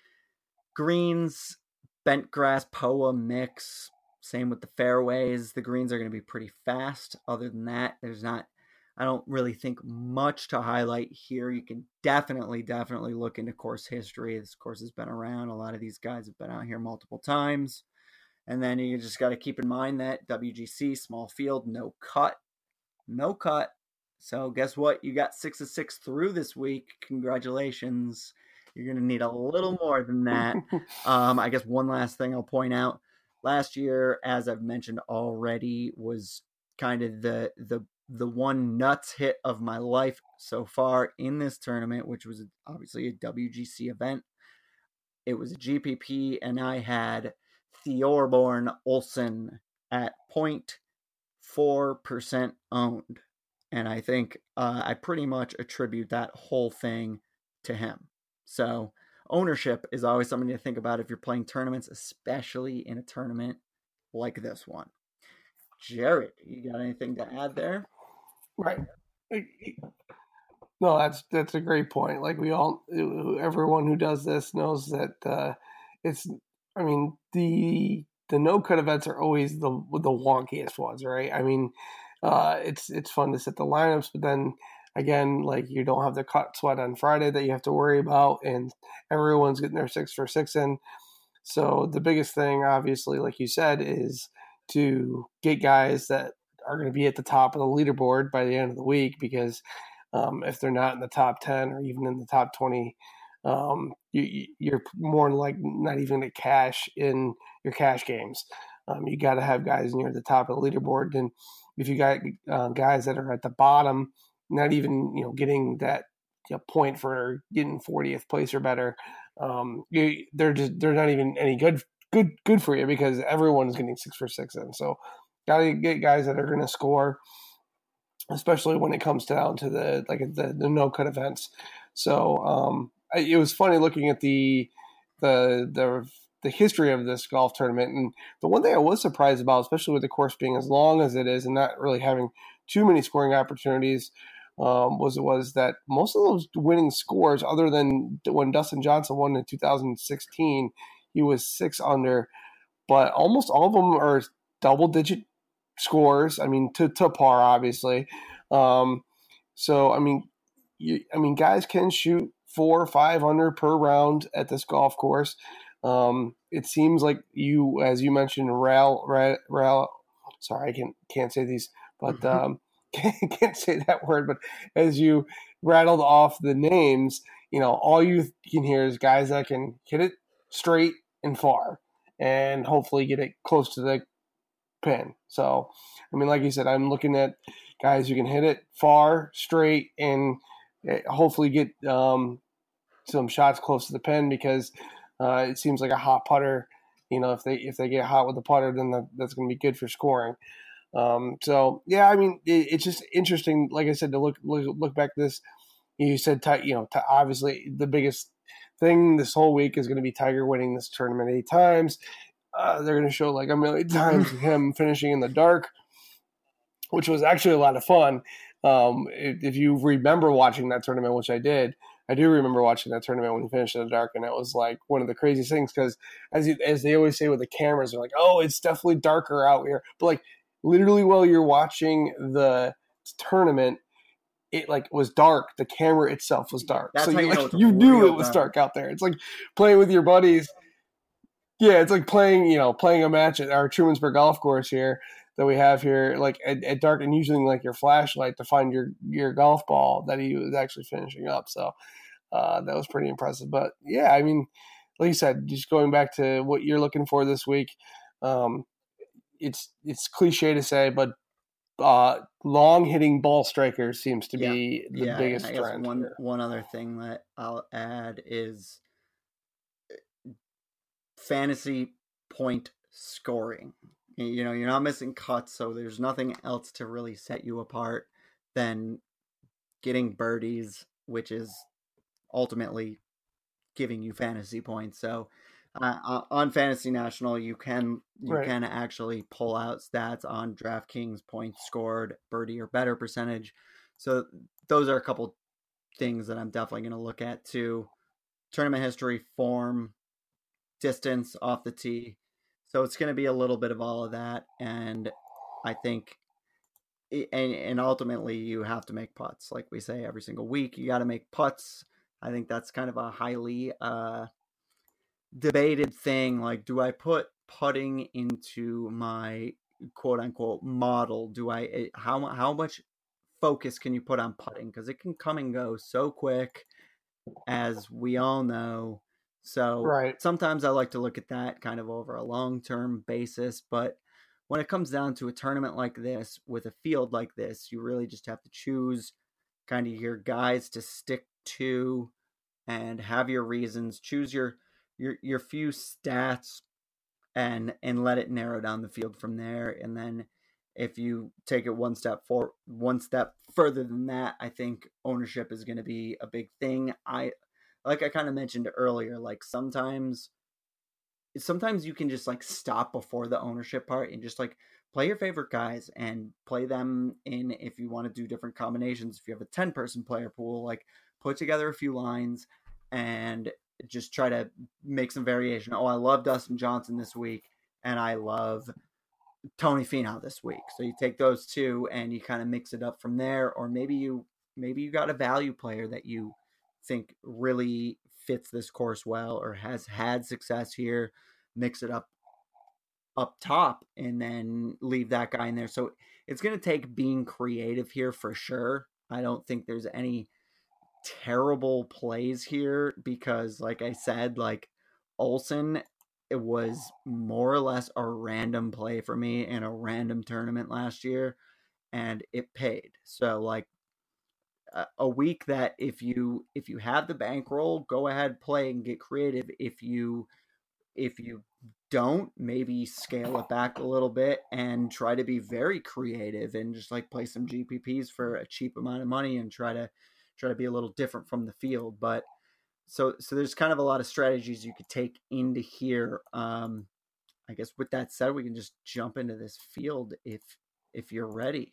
A: Greens, bent grass, P O A mix. Same with the fairways. The greens are going to be pretty fast. Other than that, there's not, I don't really think much to highlight here. You can definitely, definitely look into course history. This course has been around. A lot of these guys have been out here multiple times. And then you just got to keep in mind that W G C, small field, no cut. No cut. So guess what? You got six of six through this week. Congratulations. You're going to need a little more than that. um, I guess one last thing I'll point out. Last year, as I've mentioned already, was kind of the the the one nuts hit of my life so far in this tournament, which was obviously a W G C event. It was a G P P, and I had Thorbjorn Olsen at zero point four percent owned. And I think uh, I pretty much attribute that whole thing to him. So ownership is always something to think about if you're playing tournaments, especially in a tournament like this one. Jared, you got anything to add there?
B: Right. No, that's that's a great point. Like we all, everyone who does this knows that uh, it's. I mean, the the no cut events are always the the wonkiest ones, right? I mean, uh, it's it's fun to set the lineups, but then again, like you don't have the cut sweat on Friday that you have to worry about, and everyone's getting their six for six in. So the biggest thing, obviously, like you said, is to get guys that are going to be at the top of the leaderboard by the end of the week, because um, if they're not in the top ten or even in the top twenty, um, you, you're more like not even going to cash in your cash games. Um, you got to have guys near the top of the leaderboard. And if you got uh, guys that are at the bottom, not even you know getting that you know, point for getting fortieth place or better, um, you, they're just they're not even any good good good for you, because everyone's getting six for six in. So got to get guys that are going to score, especially when it comes down to the like the, the no cut events. So um, it was funny looking at the the the the history of this golf tournament, and the one thing I was surprised about, especially with the course being as long as it is and not really having too many scoring opportunities, um, was was that most of those winning scores, other than when Dustin Johnson won in two thousand sixteen, he was six under, but almost all of them are double digit scores. I mean, to, to par, obviously. Um, so, I mean, you, I mean, guys can shoot four or five under per round at this golf course. Um, it seems like you, as you mentioned, Ral, Ral, Ral sorry, I can't, can't say these, but um, can't, can't say that word. But as you rattled off the names, you know, all you can hear is guys that can hit it straight and far, and hopefully get it close to the pin. So, I mean, like you said, I'm looking at guys who can hit it far, straight, and hopefully get um, some shots close to the pin, because uh, it seems like a hot putter. You know, if they if they get hot with the putter, then that, that's going to be good for scoring. Um, so, yeah, I mean, it, it's just interesting. Like I said, to look look, look back at this. You said, you know, obviously the biggest thing this whole week is going to be Tiger winning this tournament eight times. Uh, they're going to show like a million times him finishing in the dark, which was actually a lot of fun. Um, if, if you remember watching that tournament, which I did, I do remember watching that tournament when he finished in the dark, and it was like one of the craziest things, because as you, as they always say with the cameras, they're like, oh, it's definitely darker out here. But like literally while you're watching the tournament, it like was dark. The camera itself was dark.
A: That's
B: so
A: how
B: you,
A: you know
B: like,
A: it's
B: you knew it was
A: dark.
B: dark out there. It's like playing with your buddies. Yeah, it's like playing, you know, playing a match at our Trumansburg golf course here that we have here, like at, at dark, and using like your flashlight to find your, your golf ball that he was actually finishing up. So uh, that was pretty impressive. But yeah, I mean, like you said, just going back to what you're looking for this week, um, it's it's cliche to say, but uh, long hitting ball strikers seems to
A: yeah.
B: be the
A: yeah,
B: biggest
A: and I guess
B: trend.
A: one
B: here.
A: one other thing that I'll add is fantasy point scoring. You know, you're not missing cuts, so there's nothing else to really set you apart than getting birdies, which is ultimately giving you fantasy points. So uh, on Fantasy National, you can you
B: Right.
A: can actually pull out stats on DraftKings points scored, birdie or better percentage. So those are a couple things that I'm definitely going to look at too. Tournament history, form, distance off the tee. So it's going to be a little bit of all of that, and I think, and, and ultimately you have to make putts, like we say every single week. You got to make putts. I think that's kind of a highly uh, debated thing. Like, do I put putting into my quote unquote model? Do I how how much focus can you put on putting? Because it can come and go so quick, as we all know. So
B: Right.
A: sometimes I like to look at that kind of over a long-term basis, but when it comes down to a tournament like this, with a field like this, you really just have to choose kind of your guys to stick to and have your reasons, choose your your your few stats, and and let it narrow down the field from there. And then if you take it one step for one step further than that, I think ownership is going to be a big thing. I like I kind of mentioned earlier, like sometimes sometimes you can just like stop before the ownership part and just like play your favorite guys and play them in. If you want to do different combinations, if you have a ten person player pool, like put together a few lines and just try to make some variation. Oh, I love Dustin Johnson this week, and I love Tony Finau this week. So you take those two and you kind of mix it up from there, or maybe you maybe you got a value player that you think really fits this course well or has had success here. Mix it up up top and then leave that guy in there. So it's going to take being creative here for sure. I don't think there's any terrible plays here because, like I said, like Olson, it was more or less a random play for me in a random tournament last year, and it paid. So, like a, a week that if you if you have the bankroll, go ahead, play and get creative. If you if you don't, maybe scale it back a little bit and try to be very creative and just like play some G P Ps for a cheap amount of money and try to try to be a little different from the field. But so so there's kind of a lot of strategies you could take into here. Um, I guess with that said, we can just jump into this field if if you're ready.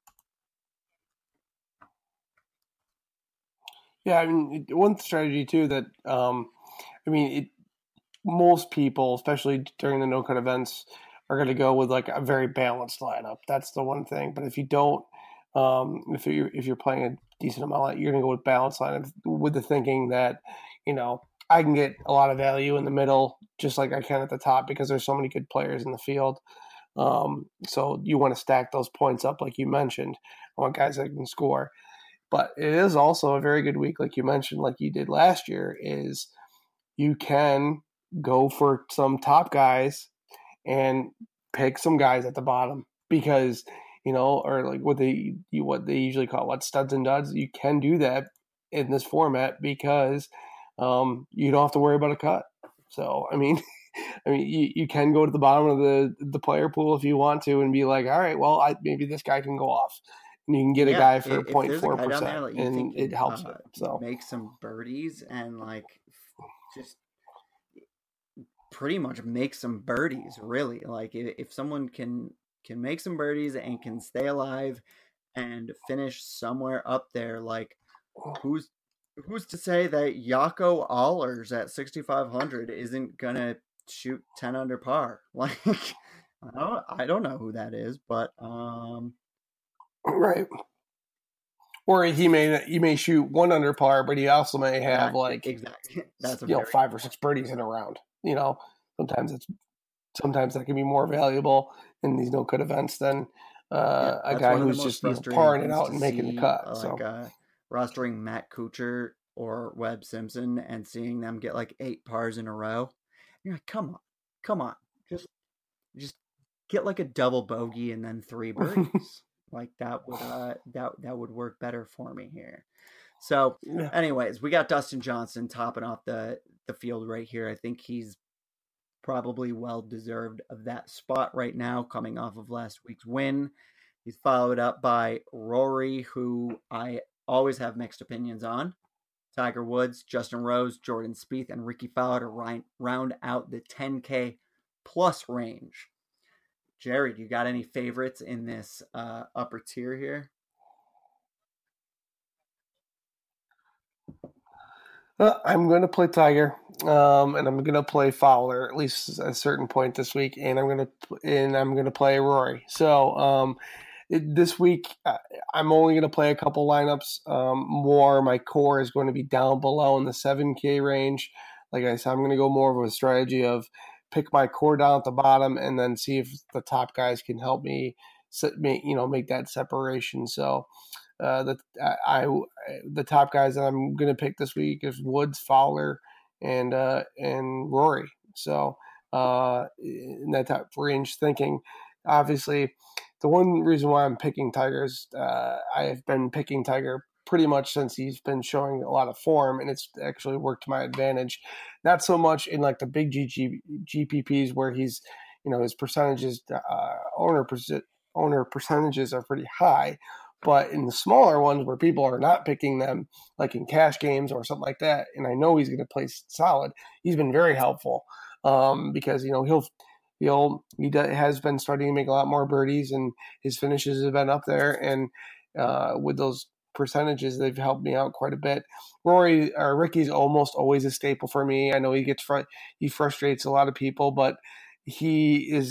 B: Yeah, I mean, one strategy too that um, I mean, it, most people, especially during the no cut events, are going to go with like a very balanced lineup. That's the one thing. But if you don't, um, if you if you're playing a decent amount, you're going to go with balanced lineup with the thinking that, you know, I can get a lot of value in the middle just like I can at the top because there's so many good players in the field. Um, so you want to stack those points up, like you mentioned. I want guys that can score. But it is also a very good week, like you mentioned, like you did last year, is you can go for some top guys and pick some guys at the bottom because, you know, or like what they what they usually call what studs and duds. You can do that in this format because um, you don't have to worry about a cut. So, I mean, I mean, you, you can go to the bottom of the the player pool if you want to and be like, all right, well, I, maybe this guy can go off. And you can get yeah, a guy for zero point four percent, and it helps uh, it. So
A: make some birdies and like just pretty much make some birdies. Really, like if, if someone can can make some birdies and can stay alive and finish somewhere up there, like who's who's to say that Jaco Allers at sixty-five hundred isn't gonna shoot ten under par? Like I don't I don't know who that is, but um.
B: Right. Or he may he may shoot one under par, but he also may have like
A: exactly that's a
B: you know five or six birdies in a round. You know, sometimes it's sometimes that can be more valuable in these no cut events than uh, yeah, a guy who's just you know, parring it out and making see, the cut.
A: Uh,
B: so.
A: Like uh, rostering Matt Kuchar or Webb Simpson and seeing them get like eight pars in a row, you're like, come on, come on, just just get like a double bogey and then three birdies. Like that would uh, that that would work better for me here. So, yeah. anyways, we got Dustin Johnson topping off the the field right here. I think he's probably well deserved of that spot right now, coming off of last week's win. He's followed up by Rory, who I always have mixed opinions on. Tiger Woods, Justin Rose, Jordan Spieth, and Ricky Fowler to round out the ten K plus range. Jerry, do you got any favorites in this uh, upper tier here?
B: Uh, I'm going to play Tiger, um, and I'm going to play Fowler at least at a certain point this week, and I'm going to and I'm going to play Rory. So um, it, this week, I'm only going to play a couple lineups. Um, more, my core is going to be down below in the seven K range. Like I said, I'm going to go more of a strategy of pick my core down at the bottom and then see if the top guys can help me, you know, make that separation. So uh, the I, I the top guys that I'm going to pick this week is Woods, Fowler, and uh, and Rory. So uh, in that top range thinking, obviously, the one reason why I'm picking Tiger is uh, I have been picking Tiger pretty much since he's been showing a lot of form, and it's actually worked to my advantage. Not so much in like the big G G, G P Ps where he's, you know, his percentages, uh, owner owner percentages are pretty high, but in the smaller ones where people are not picking them, like in cash games or something like that, and I know he's going to play solid, he's been very helpful um, because, you know, he'll he'll he has been starting to make a lot more birdies, and his finishes have been up there, and uh, with those percentages, they've helped me out quite a bit. Rory or Ricky's almost always a staple for me. I know he gets fr- he frustrates a lot of people, but he is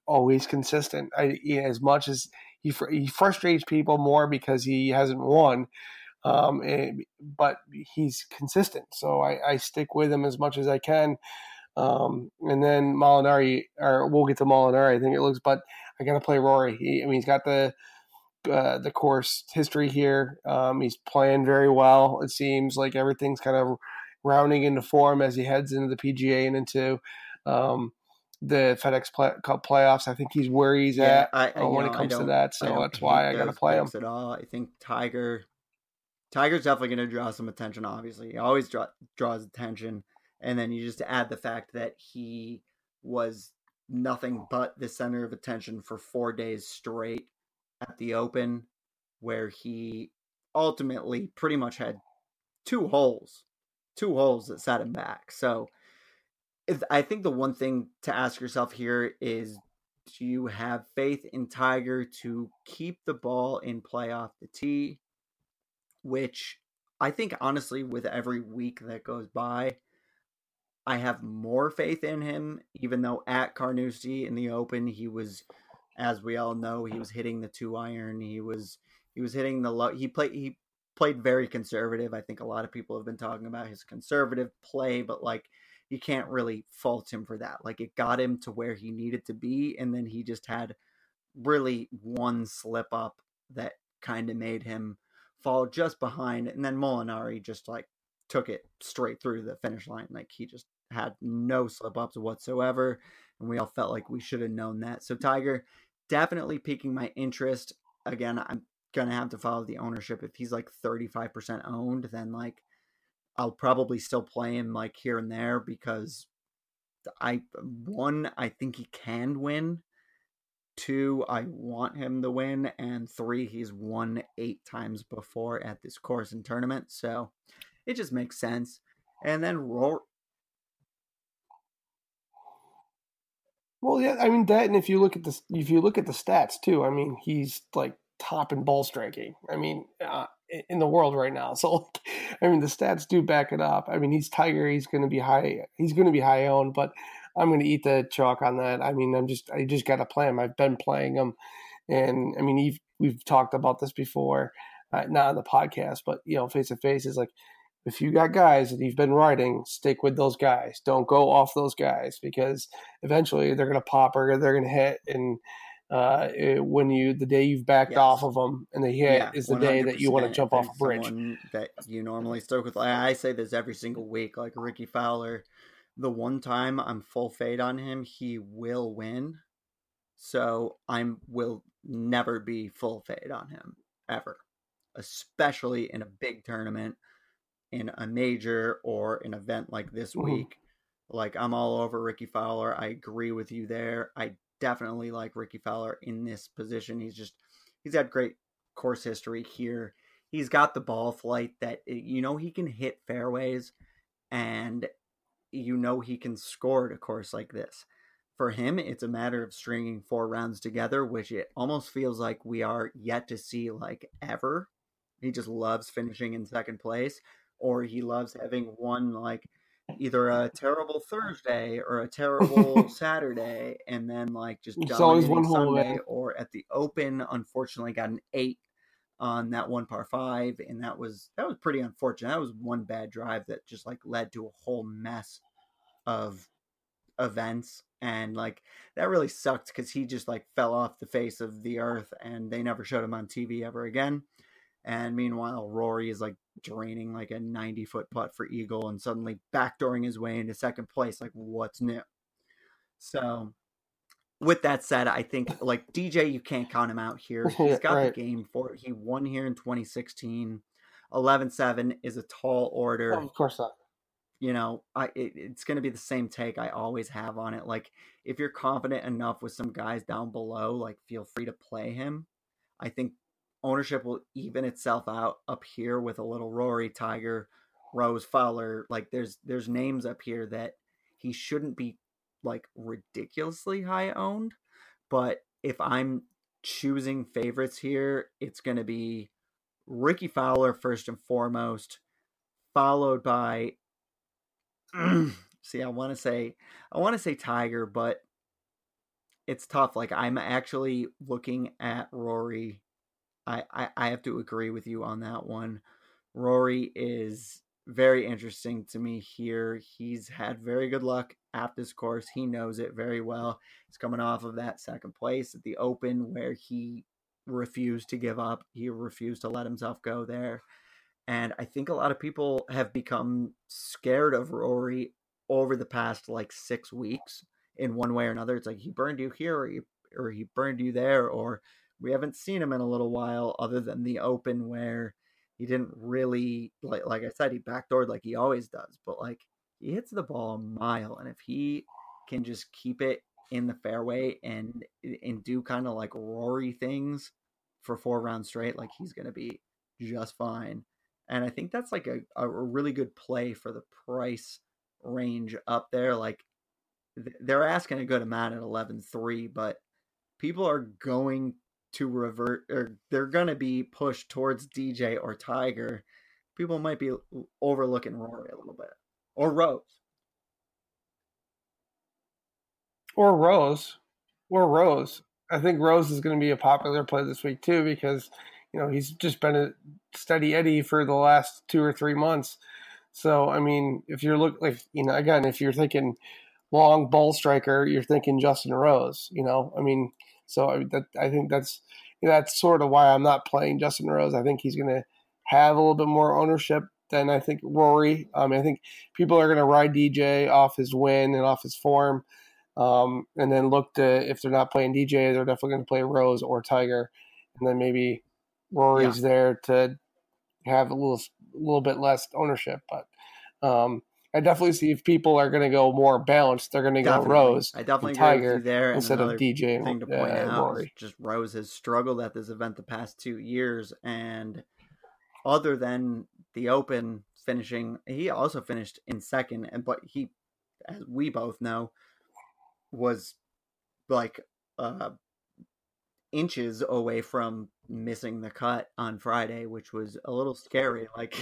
B: always consistent. I, as much as he he frustrates people more because he hasn't won, um, and, but he's consistent. So I, I stick with him as much as I can. Um, and then Molinari, or we'll get to Molinari, I think it looks, but I got to play Rory. He, I mean, he's got the uh, the course history here. Um, he's playing very well. It seems like everything's kind of rounding into form as he heads into the P G A and into um, the FedEx play, Cup playoffs. I think he's where he's
C: yeah,
B: at
C: I,
B: uh, when
C: know,
B: it comes to that. So that's why I got to play him
C: at all. I think Tiger, Tiger's definitely going to draw some attention. Obviously, he always draw, draws attention, and then you just add the fact that he was nothing but the center of attention for four days straight at the Open, where he ultimately pretty much had two holes, two holes that set him back. So if, I think the one thing to ask yourself here is, do you have faith in Tiger to keep the ball in play off the tee? Which I think, honestly, with every week that goes by, I have more faith in him, even though at Carnoustie in the Open, he was, as we all know, he was hitting the two iron. He was he was hitting the low. He played he played very conservative. I think a lot of people have been talking about his conservative play, but like you can't really fault him for that. Like it got him to where he needed to be, and then he just had really one slip up that kind of made him fall just behind. And then Molinari just like took it straight through the finish line. Like he just had no slip ups whatsoever. And we all felt like we should have known that. So Tiger definitely piquing my interest. Again, I'm going to have to follow the ownership. If he's like thirty-five percent owned, then like I'll probably still play him like here and there because I, one, I think he can win. Two, I want him to win. And three, he's won eight times before at this course and tournament. So it just makes sense. And then Rory.
B: Well, yeah, I mean that, and if you look at the if you look at the stats too, I mean he's like top in ball striking. I mean, uh, in the world right now. So, I mean the stats do back it up. I mean he's Tiger. He's going to be high. He's going to be high owned, but I'm going to eat the chalk on that. I mean I'm just I just got to play him. I've been playing him, and I mean we've talked about this before, uh, not on the podcast, but you know face to face is like. If you got guys that you've been riding, stick with those guys. Don't go off those guys because eventually they're going to pop or they're going to hit. And uh, it, when you the day you've backed yes. off of them and they hit yeah, is the day that you want to jump off a bridge.
C: That you normally stuck with. I say this every single week. Like Ricky Fowler, the one time I'm full fade on him, he will win. So I will never be full fade on him ever, especially in a big tournament. In a major or an event like this mm-hmm. week. Like I'm all over Ricky Fowler. I agree with you there. I definitely like Ricky Fowler in this position. He's just, he's had great course history here. He's got the ball flight that, you know, he can hit fairways and you know, he can score at a course like this. For him, it's a matter of stringing four rounds together, which it almost feels like we are yet to see like ever. He just loves finishing in second place. Or he loves having one like either a terrible Thursday or a terrible Saturday, and then like just dominating Sunday. Or at the Open, unfortunately, got an eight on that one par five, and that was that was pretty unfortunate. That was one bad drive that just like led to a whole mess of events, and like that really sucked because he just like fell off the face of the earth, and they never showed him on T V ever again. And meanwhile, Rory is like draining like a ninety foot putt for eagle and suddenly backdooring his way into second place. Like, what's new? So with that said, I think like D J, you can't count him out here. He's got right. the game for it. He won here in twenty sixteen. eleven seven is a tall order.
B: Oh, of course not.
C: You know, I it, it's going to be the same take I always have on it. Like, if you're confident enough with some guys down below, like, feel free to play him. I think ownership will even itself out up here with a little Rory, Tiger, Rose, Fowler. Like there's there's names up here that he shouldn't be like ridiculously high owned. But if I'm choosing favorites here, it's going to be Ricky Fowler first and foremost, followed by see, I want to say I want to say Tiger, but it's tough. Like I'm actually looking at Rory. I, I, I have to agree with you on that one. Rory is very interesting to me here. He's had very good luck at this course. He knows it very well. He's coming off of that second place at the Open where he refused to give up. He refused to let himself go there. And I think a lot of people have become scared of Rory over the past like six weeks in one way or another. It's like he burned you here or he, or he burned you there, or we haven't seen him in a little while other than the Open where he didn't really, like like I said, he backdoored like he always does, but like he hits the ball a mile, and if he can just keep it in the fairway and and do kind of like Rory things for four rounds straight, like he's going to be just fine. And I think that's like a, a really good play for the price range up there. Like they're asking a good amount at eleven three, but people are going to revert, or they're going to be pushed towards D J or Tiger. People might be overlooking Rory a little bit, or Rose.
B: Or Rose. Or Rose. I think Rose is going to be a popular play this week too, because, you know, he's just been a steady Eddie for the last two or three months. So, I mean, if you're looking, like, you know, again, if you're thinking long ball striker, you're thinking Justin Rose, you know, I mean, so I, that, I think that's, you know, that's sort of why I'm not playing Justin Rose. I think he's going to have a little bit more ownership than I think Rory. Um, I think people are going to ride D J off his win and off his form. Um, and then look to, if they're not playing D J, they're definitely going to play Rose or Tiger. And then maybe Rory's yeah. there to have a little, a little bit less ownership. But um, I definitely see if people are going to go more balanced, they're going to go Rose
C: I definitely
B: and
C: agree
B: Tiger
C: with you there.
B: instead
C: and
B: of D J
C: thing to point
B: uh,
C: out
B: Rory.
C: Is just Rose has struggled at this event the past two years. And other than the Open finishing, he also finished in second. And But he, as we both know, was like uh, inches away from missing the cut on Friday, which was a little scary. Like,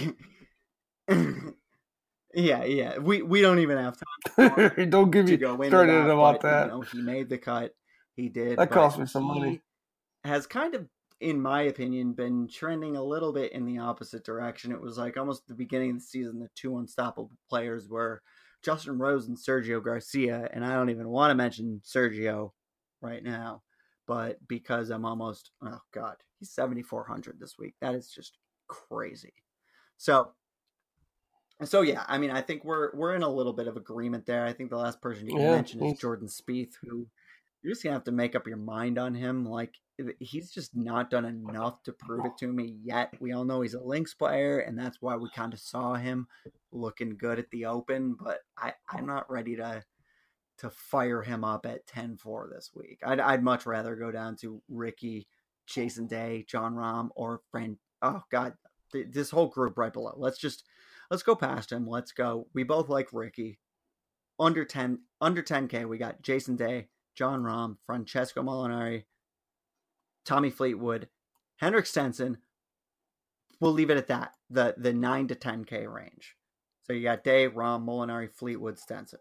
C: yeah, yeah, we we don't even have
B: time. Don't give me started
C: that,
B: about
C: but,
B: that.
C: You know, he made the cut. He did.
B: That cost me some money.
C: Has kind of, in my opinion, been trending a little bit in the opposite direction. It was like almost the beginning of the season, the two unstoppable players were Justin Rose and Sergio Garcia, and I don't even want to mention Sergio right now, but because I'm almost, oh God, he's seventy-four hundred this week. That is just crazy. So, so yeah, I mean, I think we're we're in a little bit of agreement there. I think the last person you yeah, mentioned is Jordan Spieth, who you're just gonna have to make up your mind on him. Like, he's just not done enough to prove it to me yet. We all know he's a links player, and that's why we kind of saw him looking good at the Open, but I, I'm not ready to to fire him up at ten four this week. I'd, I'd much rather go down to Ricky, Jason Day, Jon Rahm, or friend. Oh God, th- this whole group right below. Let's just let's go past him. Let's go. We both like Ricky. Under ten, under ten K, we got Jason Day, Jon Rahm, Francesco Molinari, Tommy Fleetwood, Henrik Stenson. We'll leave it at that. The the nine to ten K range. So you got Day, Rahm, Molinari, Fleetwood, Stenson.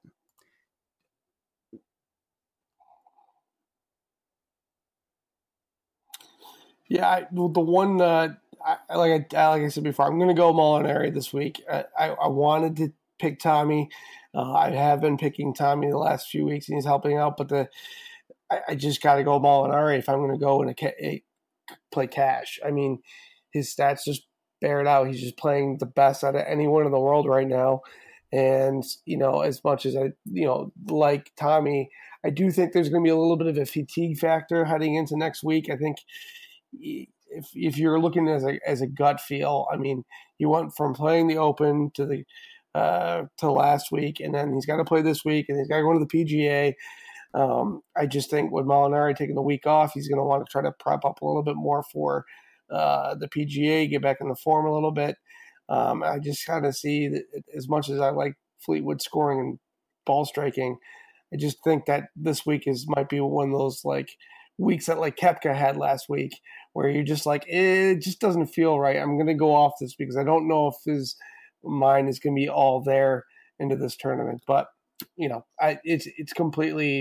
B: Yeah, I, well, the one uh, I, like I like I said before, I'm going to go Molinari this week. I, I, I wanted to pick Tommy. Uh, I have been picking Tommy the last few weeks, and he's helping out. But the I, I just got to go Molinari if I'm going to go and a, a, play cash. I mean, his stats just bear it out. He's just playing the best out of anyone in the world right now. And, you know, as much as I, you know, like Tommy, I do think there's going to be a little bit of a fatigue factor heading into next week. I think if if you're looking as a as a gut feel, I mean, he went from playing the Open to the uh, to last week, and then he's got to play this week, and he's got to go to the P G A. Um, I just think with Molinari taking the week off, he's going to want to try to prep up a little bit more for uh, the P G A, get back in the form a little bit. Um, I just kind of see that as much as I like Fleetwood scoring and ball striking, I just think that this week is might be one of those like weeks that like Koepka had last week, where you're just like, it just doesn't feel right. I'm going to go off this because I don't know if his mind is going to be all there into this tournament. But, you know, I, it's it's completely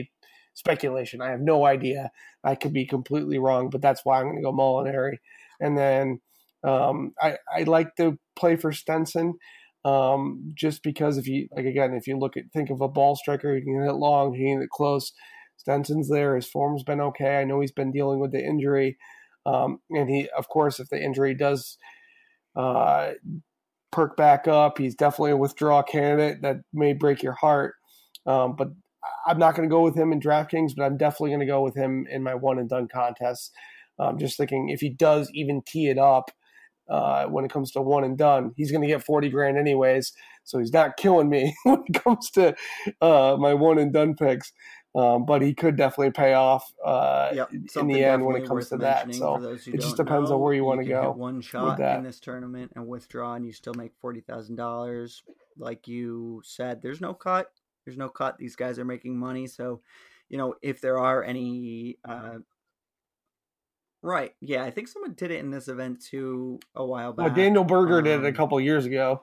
B: speculation. I have no idea. I could be completely wrong, but that's why I'm going to go Molinari. And then um, I, I like to play for Stenson um, just because if you, like, again, if you look at, think of a ball striker, he can hit long, he can hit close. Stenson's there. His form's been okay. I know he's been dealing with the injury. Um, and he, of course, if the injury does uh, perk back up, he's definitely a withdrawal candidate that may break your heart. Um, but I'm not going to go with him in DraftKings, but I'm definitely going to go with him in my one and done contests. I'm just thinking if he does even tee it up uh, when it comes to one and done, he's going to get forty grand anyways. So he's not killing me when it comes to uh, my one and done picks. Um, but he could definitely pay off uh,
C: yep,
B: in the end when it comes to that. So it just depends
C: know,
B: on where you want to go.
C: Hit one shot in this tournament and withdraw, and you still make forty thousand dollars. Like you said, there's no cut. There's no cut. These guys are making money. So, you know, if there are any, uh, right. Yeah. I think someone did it in this event too a while back.
B: Well, Daniel Berger
C: um,
B: did it a couple years ago.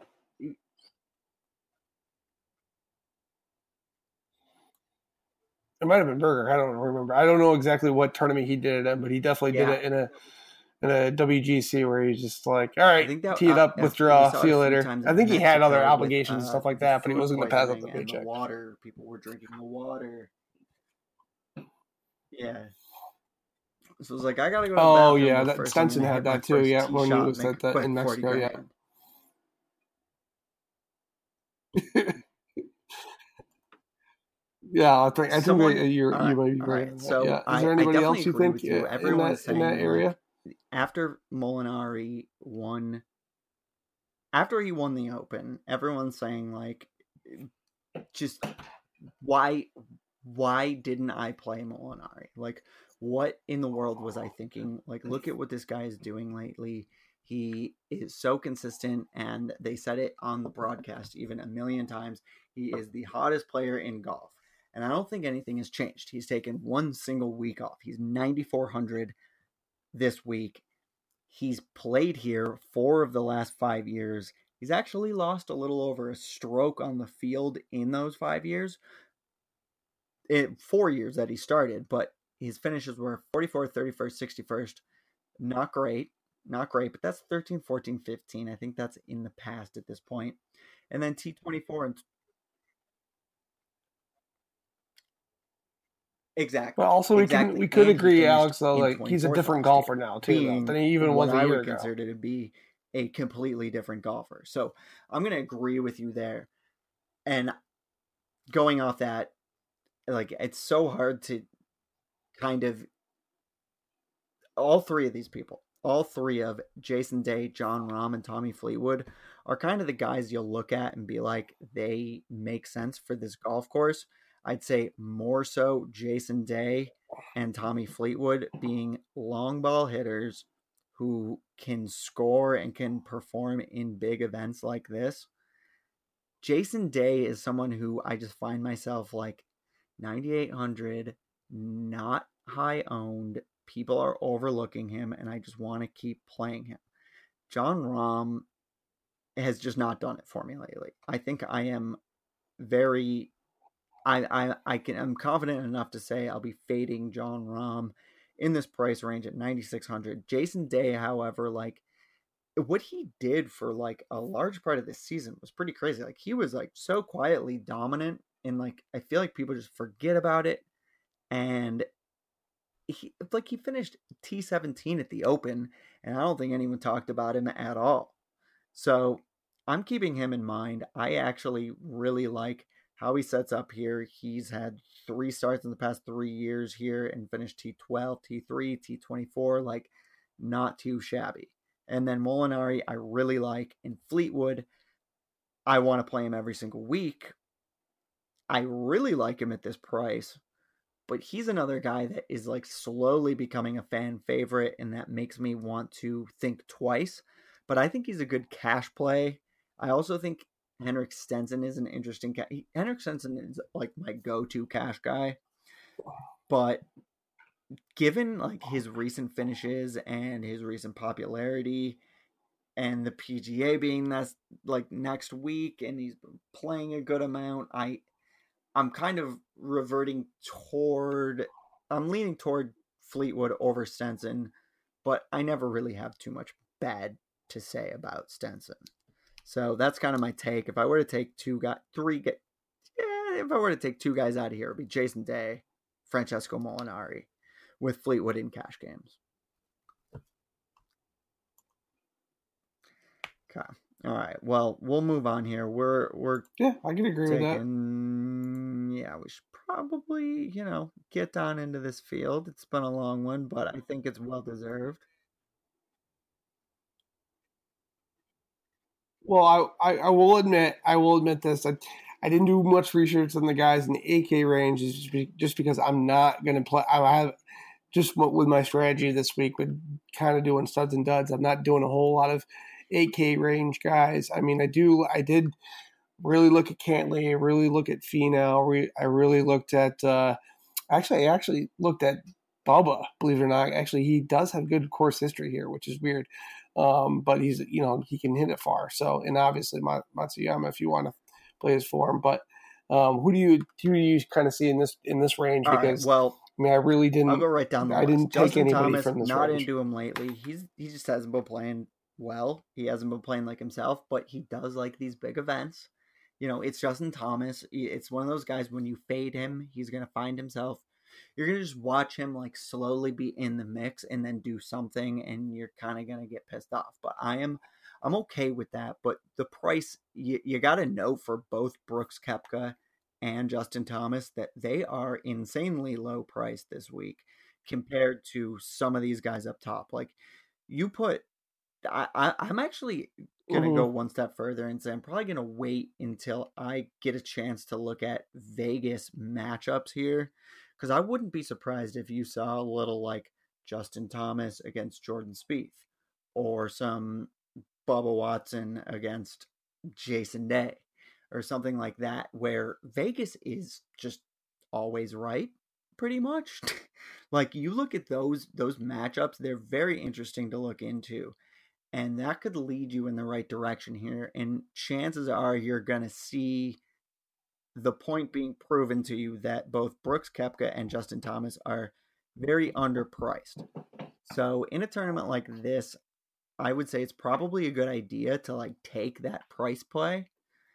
B: It might have been Berger. I don't remember. I don't know exactly what tournament he did it in, but he definitely yeah. did it in a in a W G C where he's just like, all right, that, tee it up, uh, withdraw, see you later. I think he had other obligations with, uh, and stuff like that, but he wasn't going to pass up the paycheck.
C: The water, people were drinking the water. Yeah. So it was like, I got to go to the
B: Oh, yeah, that Stenson had that too, yeah, when he was at the, in Mexico, yeah. Yeah, I think I Someone, think you're, uh, you might be right. right.
C: So
B: yeah. Is there anybody
C: I
B: else you think
C: you.
B: in, that, in that area?
C: After Molinari won, after he won the Open, everyone's saying like, just why, why didn't I play Molinari? Like, what in the world was I thinking? Like, look at what this guy is doing lately. He is so consistent, and they said it on the broadcast even a million times. He is the hottest player in golf. And I don't think anything has changed. He's taken one single week off. He's ninety-four hundred this week. He's played here four of the last five years. He's actually lost a little over a stroke on the field in those five years. It, four years that he started, but his finishes were forty-fourth, thirty-first, sixty-first. Not great. Not great, but that's thirteen, fourteen, fifteen. I think that's in the past at this point. And then T twenty-four and Exactly.
B: But also, we
C: exactly.
B: can we could and agree, Alex, though, like he's a different golfer now too, though, than he even was a year ago. I would
C: consider to be a completely different golfer. So I'm going to agree with you there. And going off that, like it's so hard to kind of all three of these people, all three of Jason Day, Jon Rahm, and Tommy Fleetwood are kind of the guys you'll look at and be like, they make sense for this golf course. I'd say more so Jason Day and Tommy Fleetwood being long ball hitters who can score and can perform in big events like this. Jason Day is someone who I just find myself like ninety-eight hundred, not high owned. People are overlooking him, and I just want to keep playing him. Jon Rahm has just not done it for me lately. I think I am very... I, I I can I'm confident enough to say I'll be fading Jon Rahm in this price range at ninety-six hundred. Jason Day, however, like what he did for like a large part of this season was pretty crazy. Like he was like so quietly dominant, and like I feel like people just forget about it. And he like he finished T seventeen at the Open, and I don't think anyone talked about him at all. So I'm keeping him in mind. I actually really like how he sets up here. He's had three starts in the past three years here and finished T twelve, T three, T twenty-four, like not too shabby. And then Molinari, I really like. And Fleetwood, I want to play him every single week. I really like him at this price, but he's another guy that is like slowly becoming a fan favorite, and that makes me want to think twice. But I think he's a good cash play. I also think Henrik Stenson is an interesting guy. Henrik Stenson is like my go-to cash guy, but given like his recent finishes and his recent popularity and the P G A being that's like next week and he's playing a good amount, I I'm kind of reverting toward, I'm leaning toward Fleetwood over Stenson, but I never really have too much bad to say about Stenson. So that's kind of my take. If I were to take two guys, three, yeah, if I were to take two guys out of here, it'd be Jason Day, Francesco Molinari, with Fleetwood in cash games. Okay. All right. Well, we'll move on here. We're we're
B: yeah, I can agree
C: taking,
B: with
C: that. Yeah, we should probably, you know, get down into this field. It's been a long one, but I think it's well deserved.
B: Well, I, I, I will admit, I will admit this. I, I didn't do much research on the guys in the eight K range, just, be, just because I'm not going to play. I have just with my strategy this week with kind of doing studs and duds. I'm not doing a whole lot of eight K range guys. I mean, I do. I did really look at Cantley. I really look at Finau. I really looked at. Uh, actually, I actually looked at Bubba. Believe it or not, actually, he does have good course history here, which is weird. Um, but he's, you know, he can hit it far. So, and obviously Matsuyama, if you want to play his form, but um, who do you who do you kind of see in this in this range?
C: All
B: because
C: right, well,
B: I mean, I really didn't.
C: I'll go right down the
B: I
C: list.
B: didn't
C: Justin
B: take anybody
C: Thomas,
B: from this
C: not
B: range.
C: into him lately. He's he just hasn't been playing well. He hasn't been playing like himself, but he does like these big events. You know, it's Justin Thomas. It's one of those guys, when you fade him, he's going to find himself. You're going to just watch him like slowly be in the mix and then do something, and you're kind of going to get pissed off. But I am, I'm okay with that. But the price, you, you got to know for both Brooks Koepka and Justin Thomas that they are insanely low priced this week compared to some of these guys up top. Like you put, I, I I'm actually going to
B: Mhm.
C: go one step further and say I'm probably going to wait until I get a chance to look at Vegas matchups here, because I wouldn't be surprised if you saw a little like Justin Thomas against Jordan Spieth or some Bubba Watson against Jason Day or something like that, where Vegas is just always right, pretty much. Like you look at those those matchups, they're very interesting to look into. And that could lead you in the right direction here. And chances are you're going to see the point being proven to you that both Brooks Koepka and Justin Thomas are very underpriced. So in a tournament like this, I would say it's probably a good idea to like take that price play.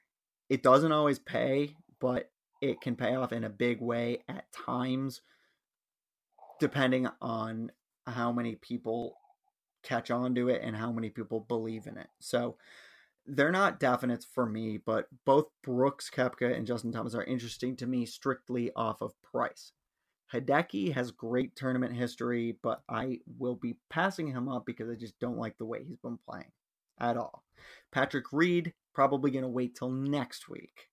C: It doesn't always pay, but it can pay off in a big way at times, depending on how many people catch on to it and how many people believe in it. So they're not definites for me, but both Brooks Koepka and Justin Thomas are interesting to me strictly off of price. Hideki has great tournament history, but I will be passing him up because I just don't like the way he's been playing at all. Patrick Reed, probably going to wait till next week.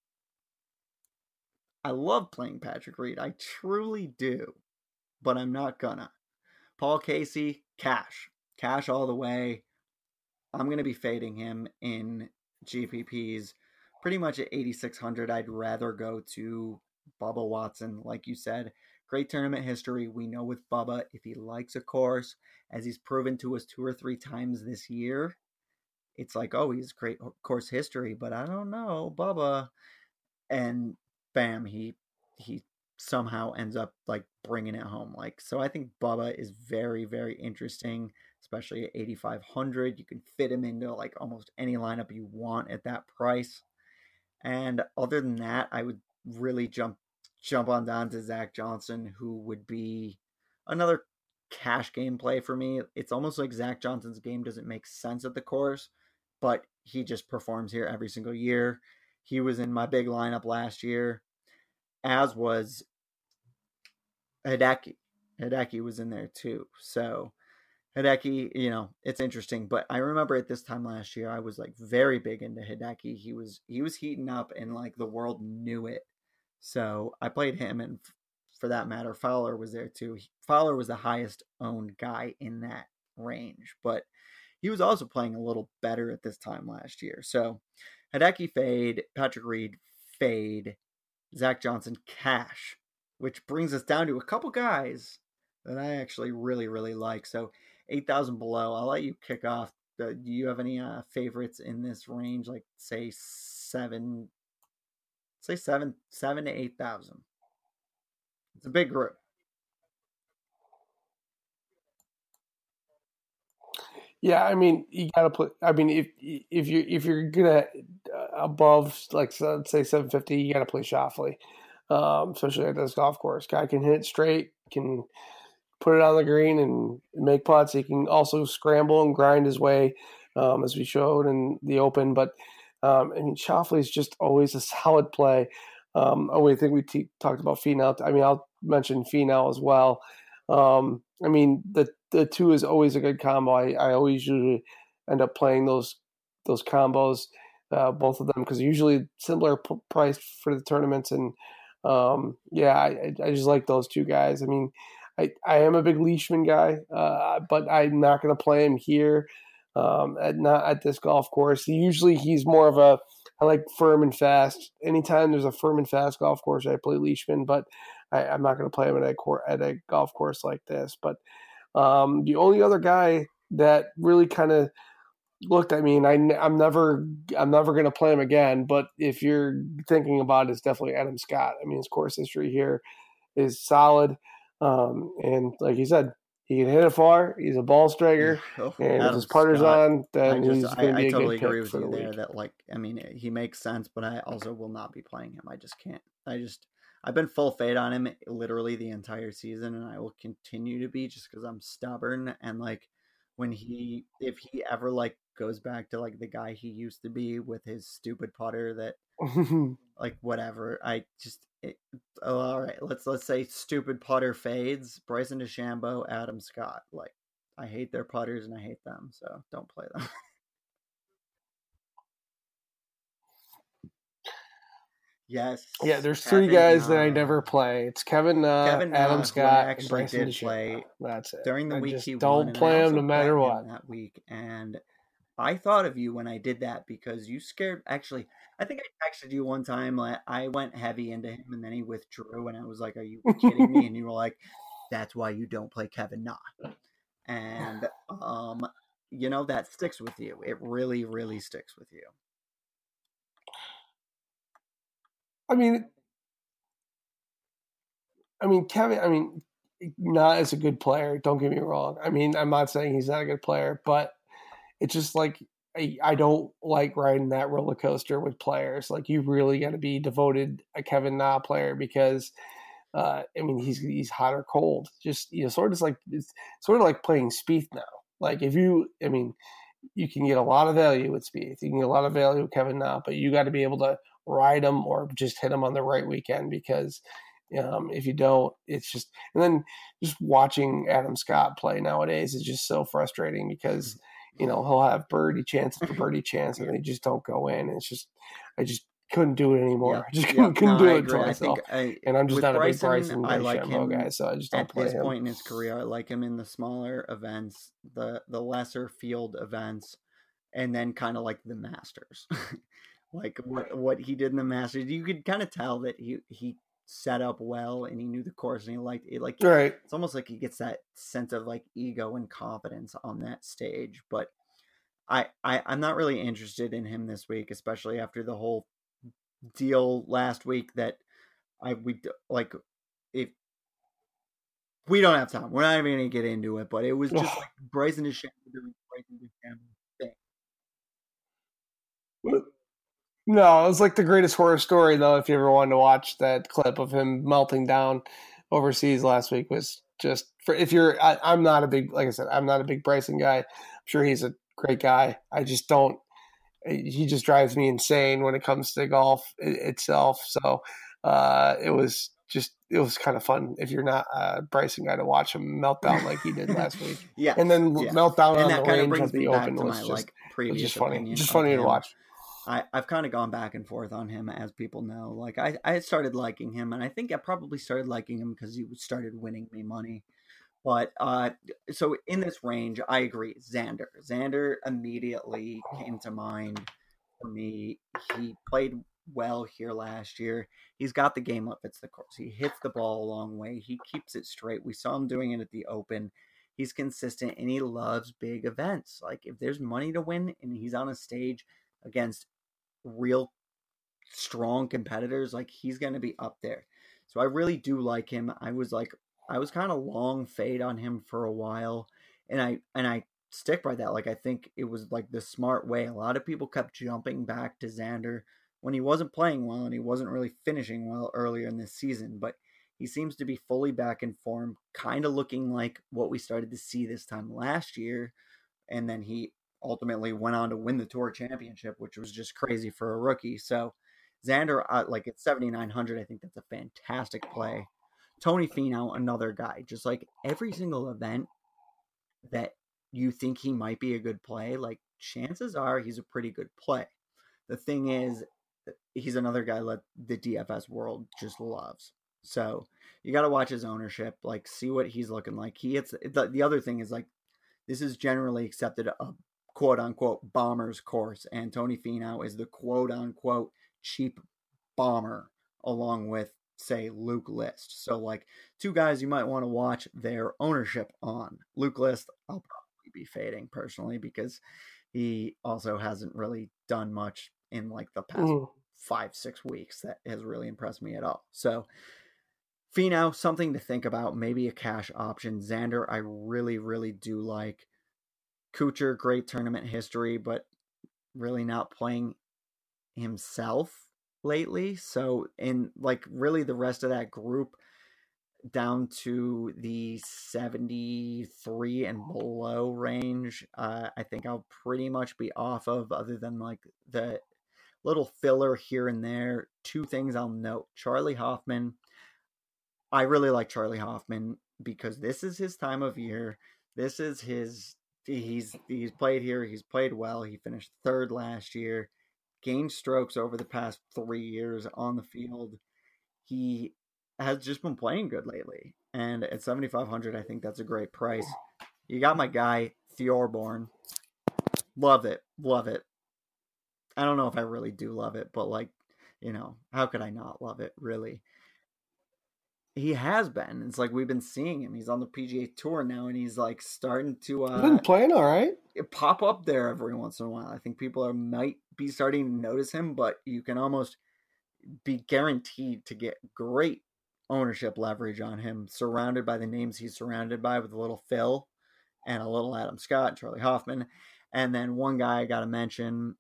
C: I love playing Patrick Reed. I truly do, but I'm not gonna. Paul Casey, cash. Cash all the way. I'm going to be fading him in G P Ps pretty much at eighty-six hundred. I'd rather go to Bubba Watson, like you said. Great tournament history. We know with Bubba, if he likes a course, as he's proven to us two or three times this year, it's like, oh, he's great course history, but I don't know, Bubba. And bam, he he somehow ends up like bringing it home. Like, so I think Bubba is very, very interesting, especially at eighty-five hundred. You can fit him into like almost any lineup you want at that price. And other than that, I would really jump jump on down to Zach Johnson, who would be another cash game play for me. It's almost like Zach Johnson's game doesn't make sense at the course, but he just performs here every single year. He was in my big lineup last year, as was Hideki. Hideki was in there too. So Hideki, you know, it's interesting. But I remember at this time last year, I was like very big into Hideki. He was he was heating up, and like the world knew it. So I played him, and for that matter, Fowler was there too. Fowler was the highest owned guy in that range, but he was also playing a little better at this time last year. So Hideki fade, Patrick Reed fade, Zach Johnson cash, which brings us down to a couple guys that I actually really, really like. So eight thousand below, I'll let you kick off. Uh, do you have any uh, favorites in this range? Like say seven, say seven, seven to eight thousand. It's a big group.
B: Yeah, I mean, you gotta put. I mean, if if you if you're gonna uh, above like so, let's say seven fifty, you gotta play Shoffley, um, especially at this golf course. Guy can hit straight, can put it on the green and make putts. He can also scramble and grind his way, um, as we showed in the Open. But um, I mean, Shoffley is just always a solid play. Um, oh, I think we t- talked about Finau. I mean, I'll mention Finau as well. Um, I mean, the the two is always a good combo. I, I always usually end up playing those those combos, uh, both of them, because usually similar p- price for the tournaments. And um, yeah, I, I just like those two guys. I mean, I, I am a big Leishman guy, uh, but I'm not going to play him here, um, at not at this golf course. Usually he's more of a I like firm and fast. Anytime there's a firm and fast golf course, I play Leishman, but I, I'm not going to play him at a cor- at a golf course like this. But um, the only other guy that really kind of looked, I mean, I, I'm never I'm never going to play him again. But if you're thinking about it, it's definitely Adam Scott. I mean, his course history here is solid. Um, and like you said, he can hit it far. He's a ball striker,
C: Oh,
B: and
C: Adam
B: if his putter's
C: Scott,
B: on, then
C: I just,
B: he's
C: I,
B: going to
C: I
B: be a
C: totally
B: good
C: agree
B: pick
C: with
B: for
C: you
B: the
C: there.
B: week.
C: That like, I mean, he makes sense, but I also will not be playing him. I just can't. I just, I've been full fade on him literally the entire season, and I will continue to be just because I'm stubborn. And like, when he, if he ever like goes back to like the guy he used to be with his stupid putter that like whatever. I just it, oh, all right. Let's let's say stupid putter fades. Bryson DeChambeau, Adam Scott. Like I hate their putters and I hate them, so don't play them. Yes.
B: Yeah, there's three
C: Kevin
B: guys that I
C: Na.
B: never play. It's Kevin Na,
C: Kevin
B: Adam
C: Na, who I
B: Scott, and
C: actually
B: Bryson
C: did
B: DeChambeau.
C: play
B: That's it.
C: during the
B: I
C: week
B: just
C: he won,
B: don't
C: and I
B: play him
C: also
B: no matter
C: bet
B: what.
C: him that week. And I thought of you when I did that because you scared. Actually, I think I texted you one time. Like I went heavy into him, and then he withdrew, and I was like, "Are you kidding me?" And you were like, "That's why you don't play Kevin Na." And um, you know that sticks with you. It really, really sticks with you.
B: I mean, I mean, Kevin. I mean, Na is a good player. Don't get me wrong. I mean, I'm not saying he's not a good player, but it's just like I, I don't like riding that roller coaster with players. Like you really got to be devoted a Kevin Na player because, uh, I mean, he's he's hot or cold. Just you know, sort of like it's sort of like playing Spieth now. Like if you, I mean, you can get a lot of value with Spieth. You can get a lot of value with Kevin Na, but you got to be able to ride him or just hit him on the right weekend because. Um, if you don't, it's just and then just watching Adam Scott play nowadays is just so frustrating because you know he'll have birdie chance after birdie chance and they just don't go in. And it's just I just couldn't do it anymore.
C: Yep,
B: I just
C: yep.
B: couldn't, couldn't
C: No,
B: do
C: I
B: it
C: agree.
B: to
C: I think
B: myself.
C: I,
B: And I'm just
C: with
B: not
C: Bryson,
B: a big Bryson
C: I like
B: DeChambeau
C: him
B: guy, so I just don't
C: at
B: play
C: this
B: him.
C: point in his career. I like him in the smaller events, the the lesser field events, and then kind of like the Masters. Like what what he did in the Masters, you could kind of tell that he he set up well and he knew the course and he liked it. Like
B: Right.
C: it's almost like he gets that sense of like ego and confidence on that stage. But I, I I'm not really interested in him this week, especially after the whole deal last week that I we like if we don't have time, we're not even gonna get into it. But it was just like Bryson DeChambeau doing Bryson DeChambeau thing.
B: No, it was like the greatest horror story though. If you ever wanted to watch that clip of him melting down overseas last week, was just for if you're. I, I'm not a big, like I said, I'm not a big Bryson guy. I'm sure he's a great guy. I just don't. He just drives me insane when it comes to golf itself. So uh, it was just it was kind of fun if you're not a Bryson guy to watch him melt down like he did last week.
C: Yeah,
B: and then
C: yes.
B: melt down
C: and
B: on
C: that
B: the
C: kind of
B: range
C: brings
B: of the
C: me back
B: Open
C: to
B: was
C: my
B: just,
C: like previous
B: just funny,
C: opinion
B: just
C: of
B: funny
C: him.
B: to watch.
C: I, I've kind of gone back and forth on him, as people know. Like I, I started liking him, and I think I probably started liking him because he started winning me money. But uh, so in this range, I agree. Xander, Xander immediately came to mind for me. He played well here last year. He's got the game that fits the course. He hits the ball a long way. He keeps it straight. We saw him doing it at the Open. He's consistent, and he loves big events. Like if there's money to win, and he's on a stage against real strong competitors, like he's going to be up there. So I really do like him. I was like, I was kind of long fade on him for a while, and I and I stick by that. Like I think it was like the smart way. A lot of people kept jumping back to Xander when he wasn't playing well and he wasn't really finishing well earlier in this season, but he seems to be fully back in form, kind of looking like what we started to see this time last year. And then he ultimately went on to win the Tour Championship, which was just crazy for a rookie. So Xander, uh, like at seventy-nine hundred, I think that's a fantastic play. Tony Finau, another guy, just like every single event that you think he might be a good play, like chances are he's a pretty good play. The thing is, he's another guy that the D F S world just loves. So you got to watch his ownership, like see what he's looking like. He hits the, the other thing is like this is generally accepted a quote unquote bomber's course, and Tony Finau is the quote unquote cheap bomber along with say Luke List. So like two guys you might want to watch their ownership on. Luke List, I'll probably be fading personally because he also hasn't really done much in like the past mm. five, six weeks that has really impressed me at all. So Finau, something to think about, maybe a cash option. Xander, I really, really do like. Kuchar, great tournament history, but really not playing himself lately. So in like really the rest of that group down to the seventy-three and below range, uh, I think I'll pretty much be off of, other than like the little filler here and there. Two things I'll note. Charlie Hoffman. I really like Charlie Hoffman because this is his time of year. This is his, he's, he's played here. He's played well. He finished third last year, gained strokes over the past three years on the field. He has just been playing good lately. And at seventy-five hundred, I think that's a great price. You got my guy, Thorbjorn. Love it. Love it. I don't know if I really do love it, but like, you know, how could I not love it, really? He has been. It's like we've been seeing him. He's on the P G A Tour now, and he's like starting to uh,
B: he's been playing all right.
C: Pop up there every once in a while. I think people are might be starting to notice him, but you can almost be guaranteed to get great ownership leverage on him, surrounded by the names he's surrounded by, with a little Phil and a little Adam Scott, Charlie Hoffman, and then one guy I got to mention,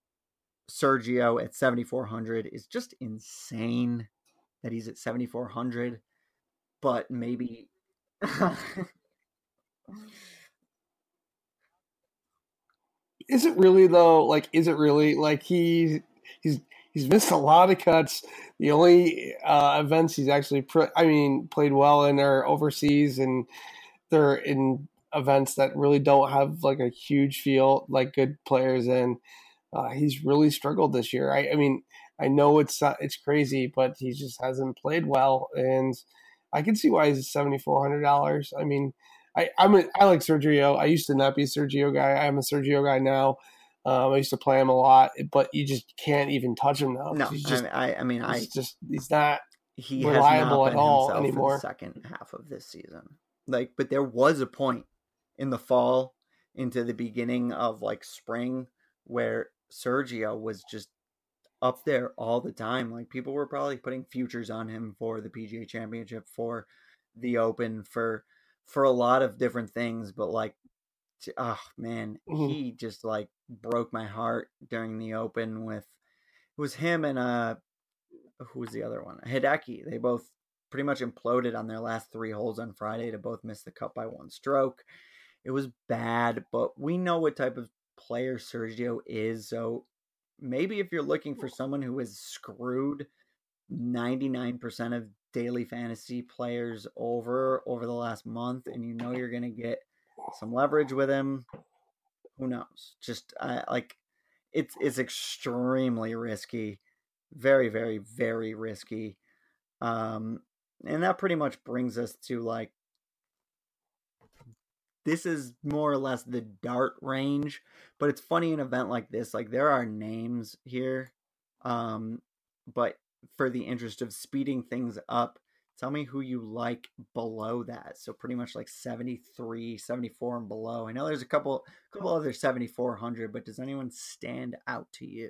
C: Sergio at seventy-four hundred, is just insane that he's at seventy-four hundred. But maybe
B: is it really though? Like, is it really like he he's he's missed a lot of cuts. The only uh, events he's actually, pre- I mean, played well in are overseas, and they're in events that really don't have like a huge field, like good players in. Uh, he's really struggled this year. I, I mean, I know it's not, it's crazy, but he just hasn't played well, and I can see why he's seventy four hundred dollars. I mean, I I'm a, I like Sergio. I used to not be a Sergio guy. I'm a Sergio guy now. Um, I used to play him a lot, but you just can't even touch him now.
C: No,
B: he's just,
C: I, I mean,
B: he's
C: I
B: just he's not
C: he
B: reliable
C: has not been
B: at all
C: himself
B: anymore.
C: For the second half of this season, like, but there was a point in the fall into the beginning of like spring where Sergio was just up there all the time. Like people were probably putting futures on him for the P G A Championship, for the Open, for for a lot of different things. But like, oh man, mm-hmm. he just like broke my heart during the Open. With it was him and uh, who was the other one? Hideki. They both pretty much imploded on their last three holes on Friday to both miss the cut by one stroke. It was bad, but we know what type of player Sergio is, so maybe if you're looking for someone who has screwed ninety-nine percent of daily fantasy players over over the last month, and you know you're going to get some leverage with him, who knows? Just uh, like it's it's extremely risky, very very very risky, um, and that pretty much brings us to like, this is more or less the dart range, but it's funny, an event like this, like there are names here, um, but for the interest of speeding things up, tell me who you like below that. So pretty much like seventy-three, seventy-four and below. I know there's a couple, couple other seventy-four hundred, but does anyone stand out to you?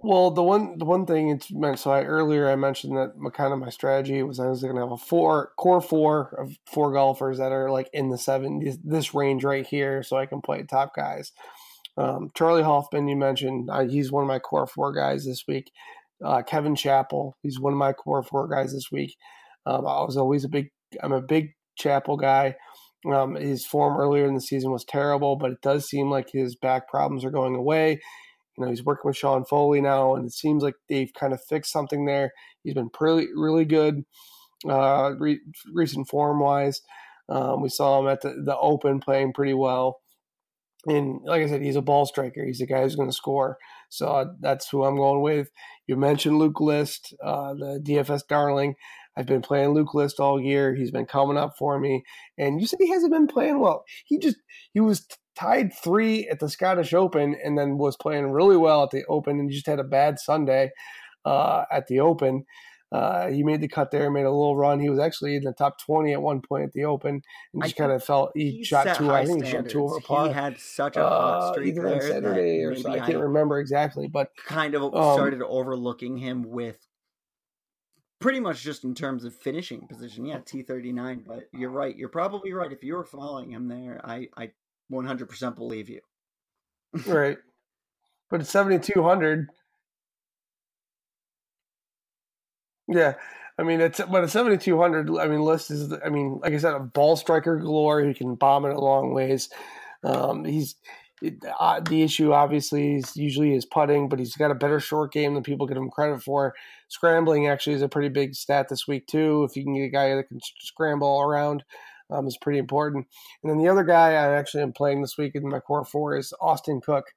B: Well, the one the one thing it's meant. So I earlier I mentioned that my, kind of my strategy was I was going to have a four core four of four golfers that are like in the seventies, this range right here, so I can play top guys. Um, Charlie Hoffman, you mentioned, uh, he's one of my core four guys this week. Uh, Kevin Chappell, he's one of my core four guys this week. Um, I was always a big, I'm a big Chappell guy. Um, his form earlier in the season was terrible, but it does seem like his back problems are going away. You know, he's working with Sean Foley now, and it seems like they've kind of fixed something there. He's been pretty, really good uh, re- recent form-wise. Um, we saw him at the, the Open playing pretty well. And like I said, he's a ball striker. He's the guy who's going to score. So uh, that's who I'm going with. You mentioned Luke List, uh, the D F S darling. I've been playing Luke List all year. He's been coming up for me. And you said he hasn't been playing well. He just he was tied three at the Scottish Open and then was playing really well at the Open and just had a bad Sunday uh, at the Open. Uh, he made the cut there, made a little run. He was actually in the top twenty at one point at the Open, and just kind of felt he, he shot two. I think he shot two over par.
C: He had such a hot
B: uh,
C: streak
B: either
C: there
B: on Saturday or so. I can't I remember exactly, but
C: kind of um, started overlooking him with pretty much just in terms of finishing position. Yeah, T thirty-nine. But you're right. You're probably right. If you were following him there, I I one hundred percent believe you.
B: Right, but at seventy-two hundred. Yeah, I mean it's but at seventy-two hundred. I mean, List is. I mean, like I said, a ball striker galore. He can bomb it a long ways. Um, he's it, uh, the issue obviously is usually his putting, but he's got a better short game than people give him credit for. Scrambling actually is a pretty big stat this week too. If you can get a guy that can scramble all around, um, is pretty important. And then the other guy I actually am playing this week in my core four is Austin Cook.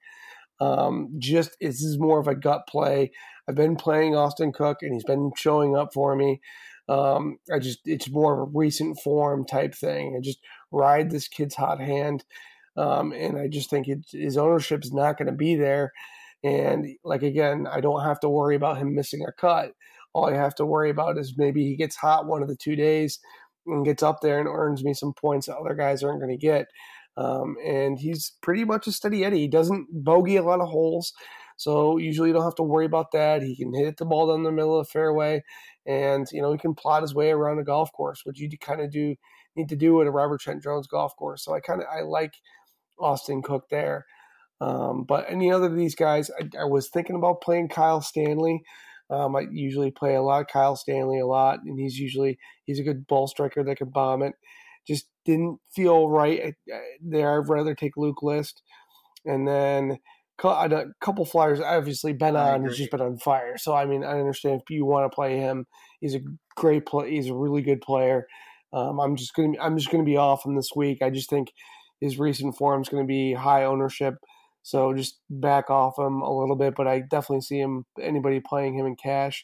B: Um, just this is more of a gut play. I've been playing Austin Cook, and he's been showing up for me. Um, I just it's more of a recent form type thing. I just ride this kid's hot hand, um, and I just think it, his ownership is not going to be there. And like again, I don't have to worry about him missing a cut. All I have to worry about is maybe he gets hot one of the two days and gets up there and earns me some points that other guys aren't going to get. Um, and he's pretty much a steady Eddie. He doesn't bogey a lot of holes, so usually you don't have to worry about that. He can hit the ball down the middle of the fairway, and you know he can plot his way around a golf course, which you kind of do need to do at a Robert Trent Jones golf course. So I kind of I like Austin Cook there. Um, but any other of these guys, I, I was thinking about playing Kyle Stanley. Um, I usually play a lot of Kyle Stanley a lot, and he's usually he's a good ball striker that can bomb it. Just didn't feel right there. I'd rather take Luke List. And then a couple flyers, obviously Ben on, he's just been on fire. So, I mean, I understand if you want to play him. He's a great play. He's a really good player. Um, I'm just going to I'm just going to be off him this week. I just think his recent form is going to be high ownership. So just back off him a little bit. But I definitely see him, anybody playing him in cash.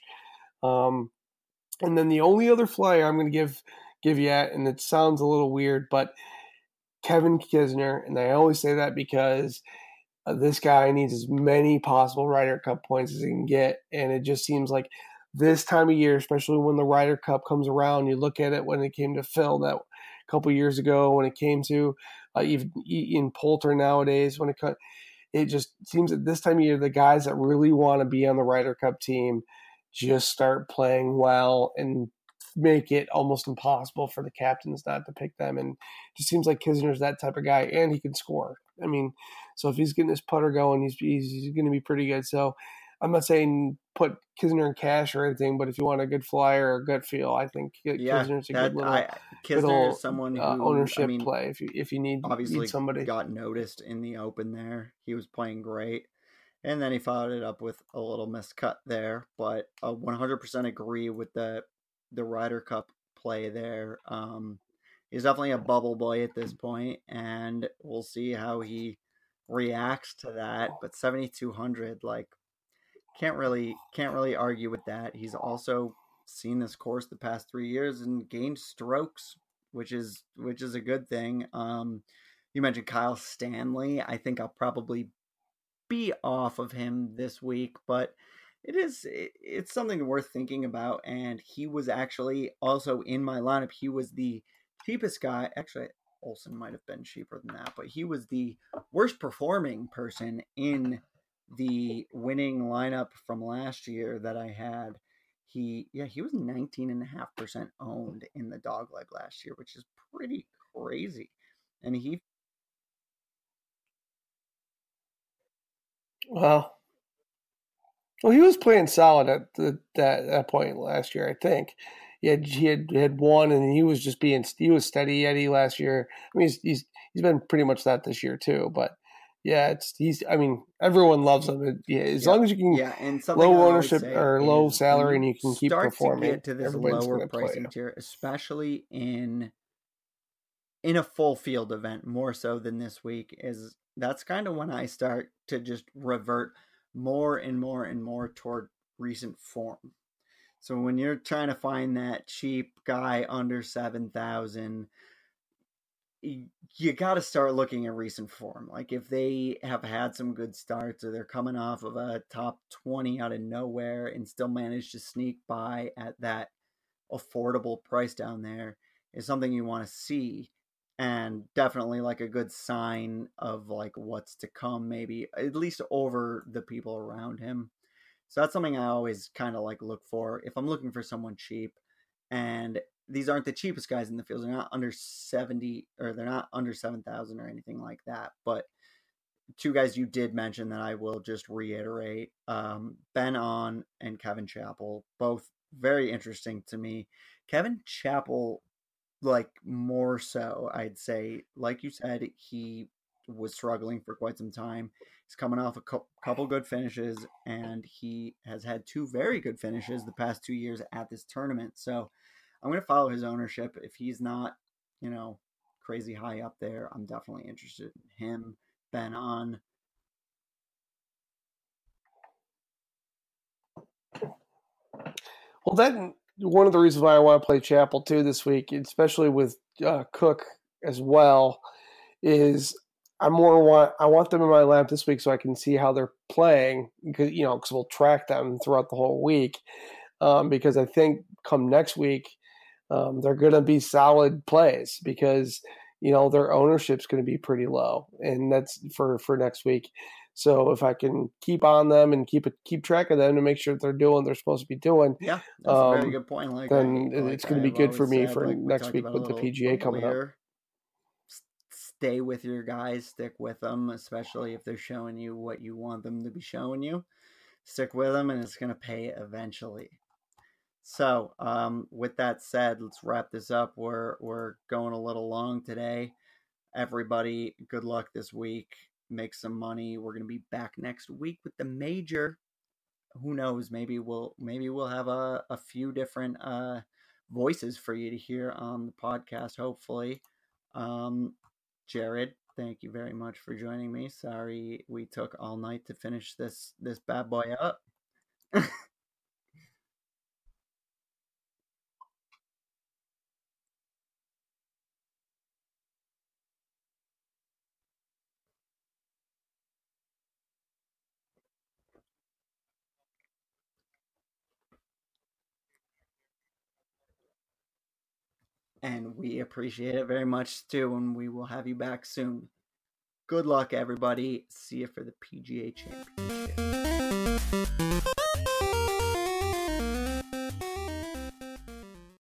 B: Um, and then the only other flyer I'm going to give – give you at, and it sounds a little weird, but Kevin Kisner, and I always say that because uh, this guy needs as many possible Ryder Cup points as he can get, and it just seems like this time of year, especially when the Ryder Cup comes around, you look at it when it came to Phil that a couple years ago, when it came to uh, even Ian Poulter nowadays, when it cut, it just seems that this time of year, the guys that really want to be on the Ryder Cup team just start playing well and make it almost impossible for the captains not to pick them. And it just seems like Kisner's that type of guy, and he can score. I mean, so if he's getting his putter going, he's he's, he's going to be pretty good. So I'm not saying put Kisner in cash or anything, but if you want a good flyer or gut feel, I think
C: yeah,
B: Kisner's a
C: that,
B: good little,
C: I, Kisner
B: little
C: is someone who,
B: uh, ownership
C: I mean,
B: play if you if you need,
C: obviously
B: need somebody.
C: Got noticed in the Open there. He was playing great. And then he followed it up with a little miscut there. But I one hundred percent agree with the the Ryder Cup play there. Um, he's definitely a bubble boy at this point, and we'll see how he reacts to that. But seventy-two hundred, like, can't really can't really argue with that. He's also seen this course the past three years and gained strokes, which is which is a good thing. Um, you mentioned Kyle Stanley. I think I'll probably be off of him this week, but it is it's something worth thinking about. And he was actually also in my lineup. He was the cheapest guy. Actually, Olsen might have been cheaper than that, but he was the worst performing person in the winning lineup from last year that I had, he yeah he was nineteen and a half percent owned in the dog leg last year, which is pretty crazy. And he
B: Well, well, he was playing solid at the, that that point last year. I think he had he had, had won, and he was just being he was steady Eddie last year. I mean, he's he's he's been pretty much that this year too. But yeah, it's he's. I mean, everyone loves him. Yeah, as
C: yeah,
B: long as you can
C: yeah, and something I
B: low
C: always
B: ownership
C: say
B: or low
C: is
B: salary,
C: when
B: and you can keep
C: start to
B: performing.
C: get to this
B: Everybody's
C: lower
B: going to play
C: pricing
B: you.
C: tier, especially in in a full field event, more so than this week, is that's kind of when I start to just revert more and more and more toward recent form. So when you're trying to find that cheap guy under seven thousand, you, you got to start looking at recent form. Like if they have had some good starts or they're coming off of a top twenty out of nowhere and still manage to sneak by at that affordable price down there, is something you want to see, and definitely like a good sign of like what's to come, maybe at least over the people around him. So that's something I always kind of like look for if I'm looking for someone cheap. And these aren't the cheapest guys in the field. They're not under seventy, or they're not under seven thousand or anything like that. But two guys you did mention that I will just reiterate, um, Ben On and Kevin Chappell, both very interesting to me. Kevin Chappell, like more so, I'd say, like you said, he was struggling for quite some time. He's coming off a couple good finishes, and he has had two very good finishes the past two years at this tournament. So I'm going to follow his ownership. If he's not, you know, crazy high up there, I'm definitely interested in him. Ben On.
B: Well, that one of the reasons why I want to play Chappell too this week, especially with uh, Cook as well, is I more want I want them in my lab this week so I can see how they're playing, because you know because we'll track them throughout the whole week. Um, because I think come next week um, they're going to be solid plays, because you know their ownership's going to be pretty low, and that's for for next week. So if I can keep on them and keep it, keep track of them to make sure they're doing what they're supposed to be doing,
C: yeah, that's um, a very good point. Like
B: then
C: I, like
B: it's going to be good for me
C: said,
B: for
C: like
B: next week with the P G A coming
C: earlier.
B: up.
C: Stay with your guys, stick with them, especially if they're showing you what you want them to be showing you. Stick with them, and it's going to pay eventually. So, um, with that said, let's wrap this up. We're we're going a little long today. Everybody, good luck this week. Make some money. We're going to be back next week with the major. Who knows? Maybe we'll maybe we'll have a, a few different uh, voices for you to hear on the podcast. Hopefully, um, Jared, thank you very much for joining me. Sorry we took all night to finish this this bad boy up. And we appreciate it very much too, and we will have you back soon. Good luck, everybody. See you for the P G A Championship.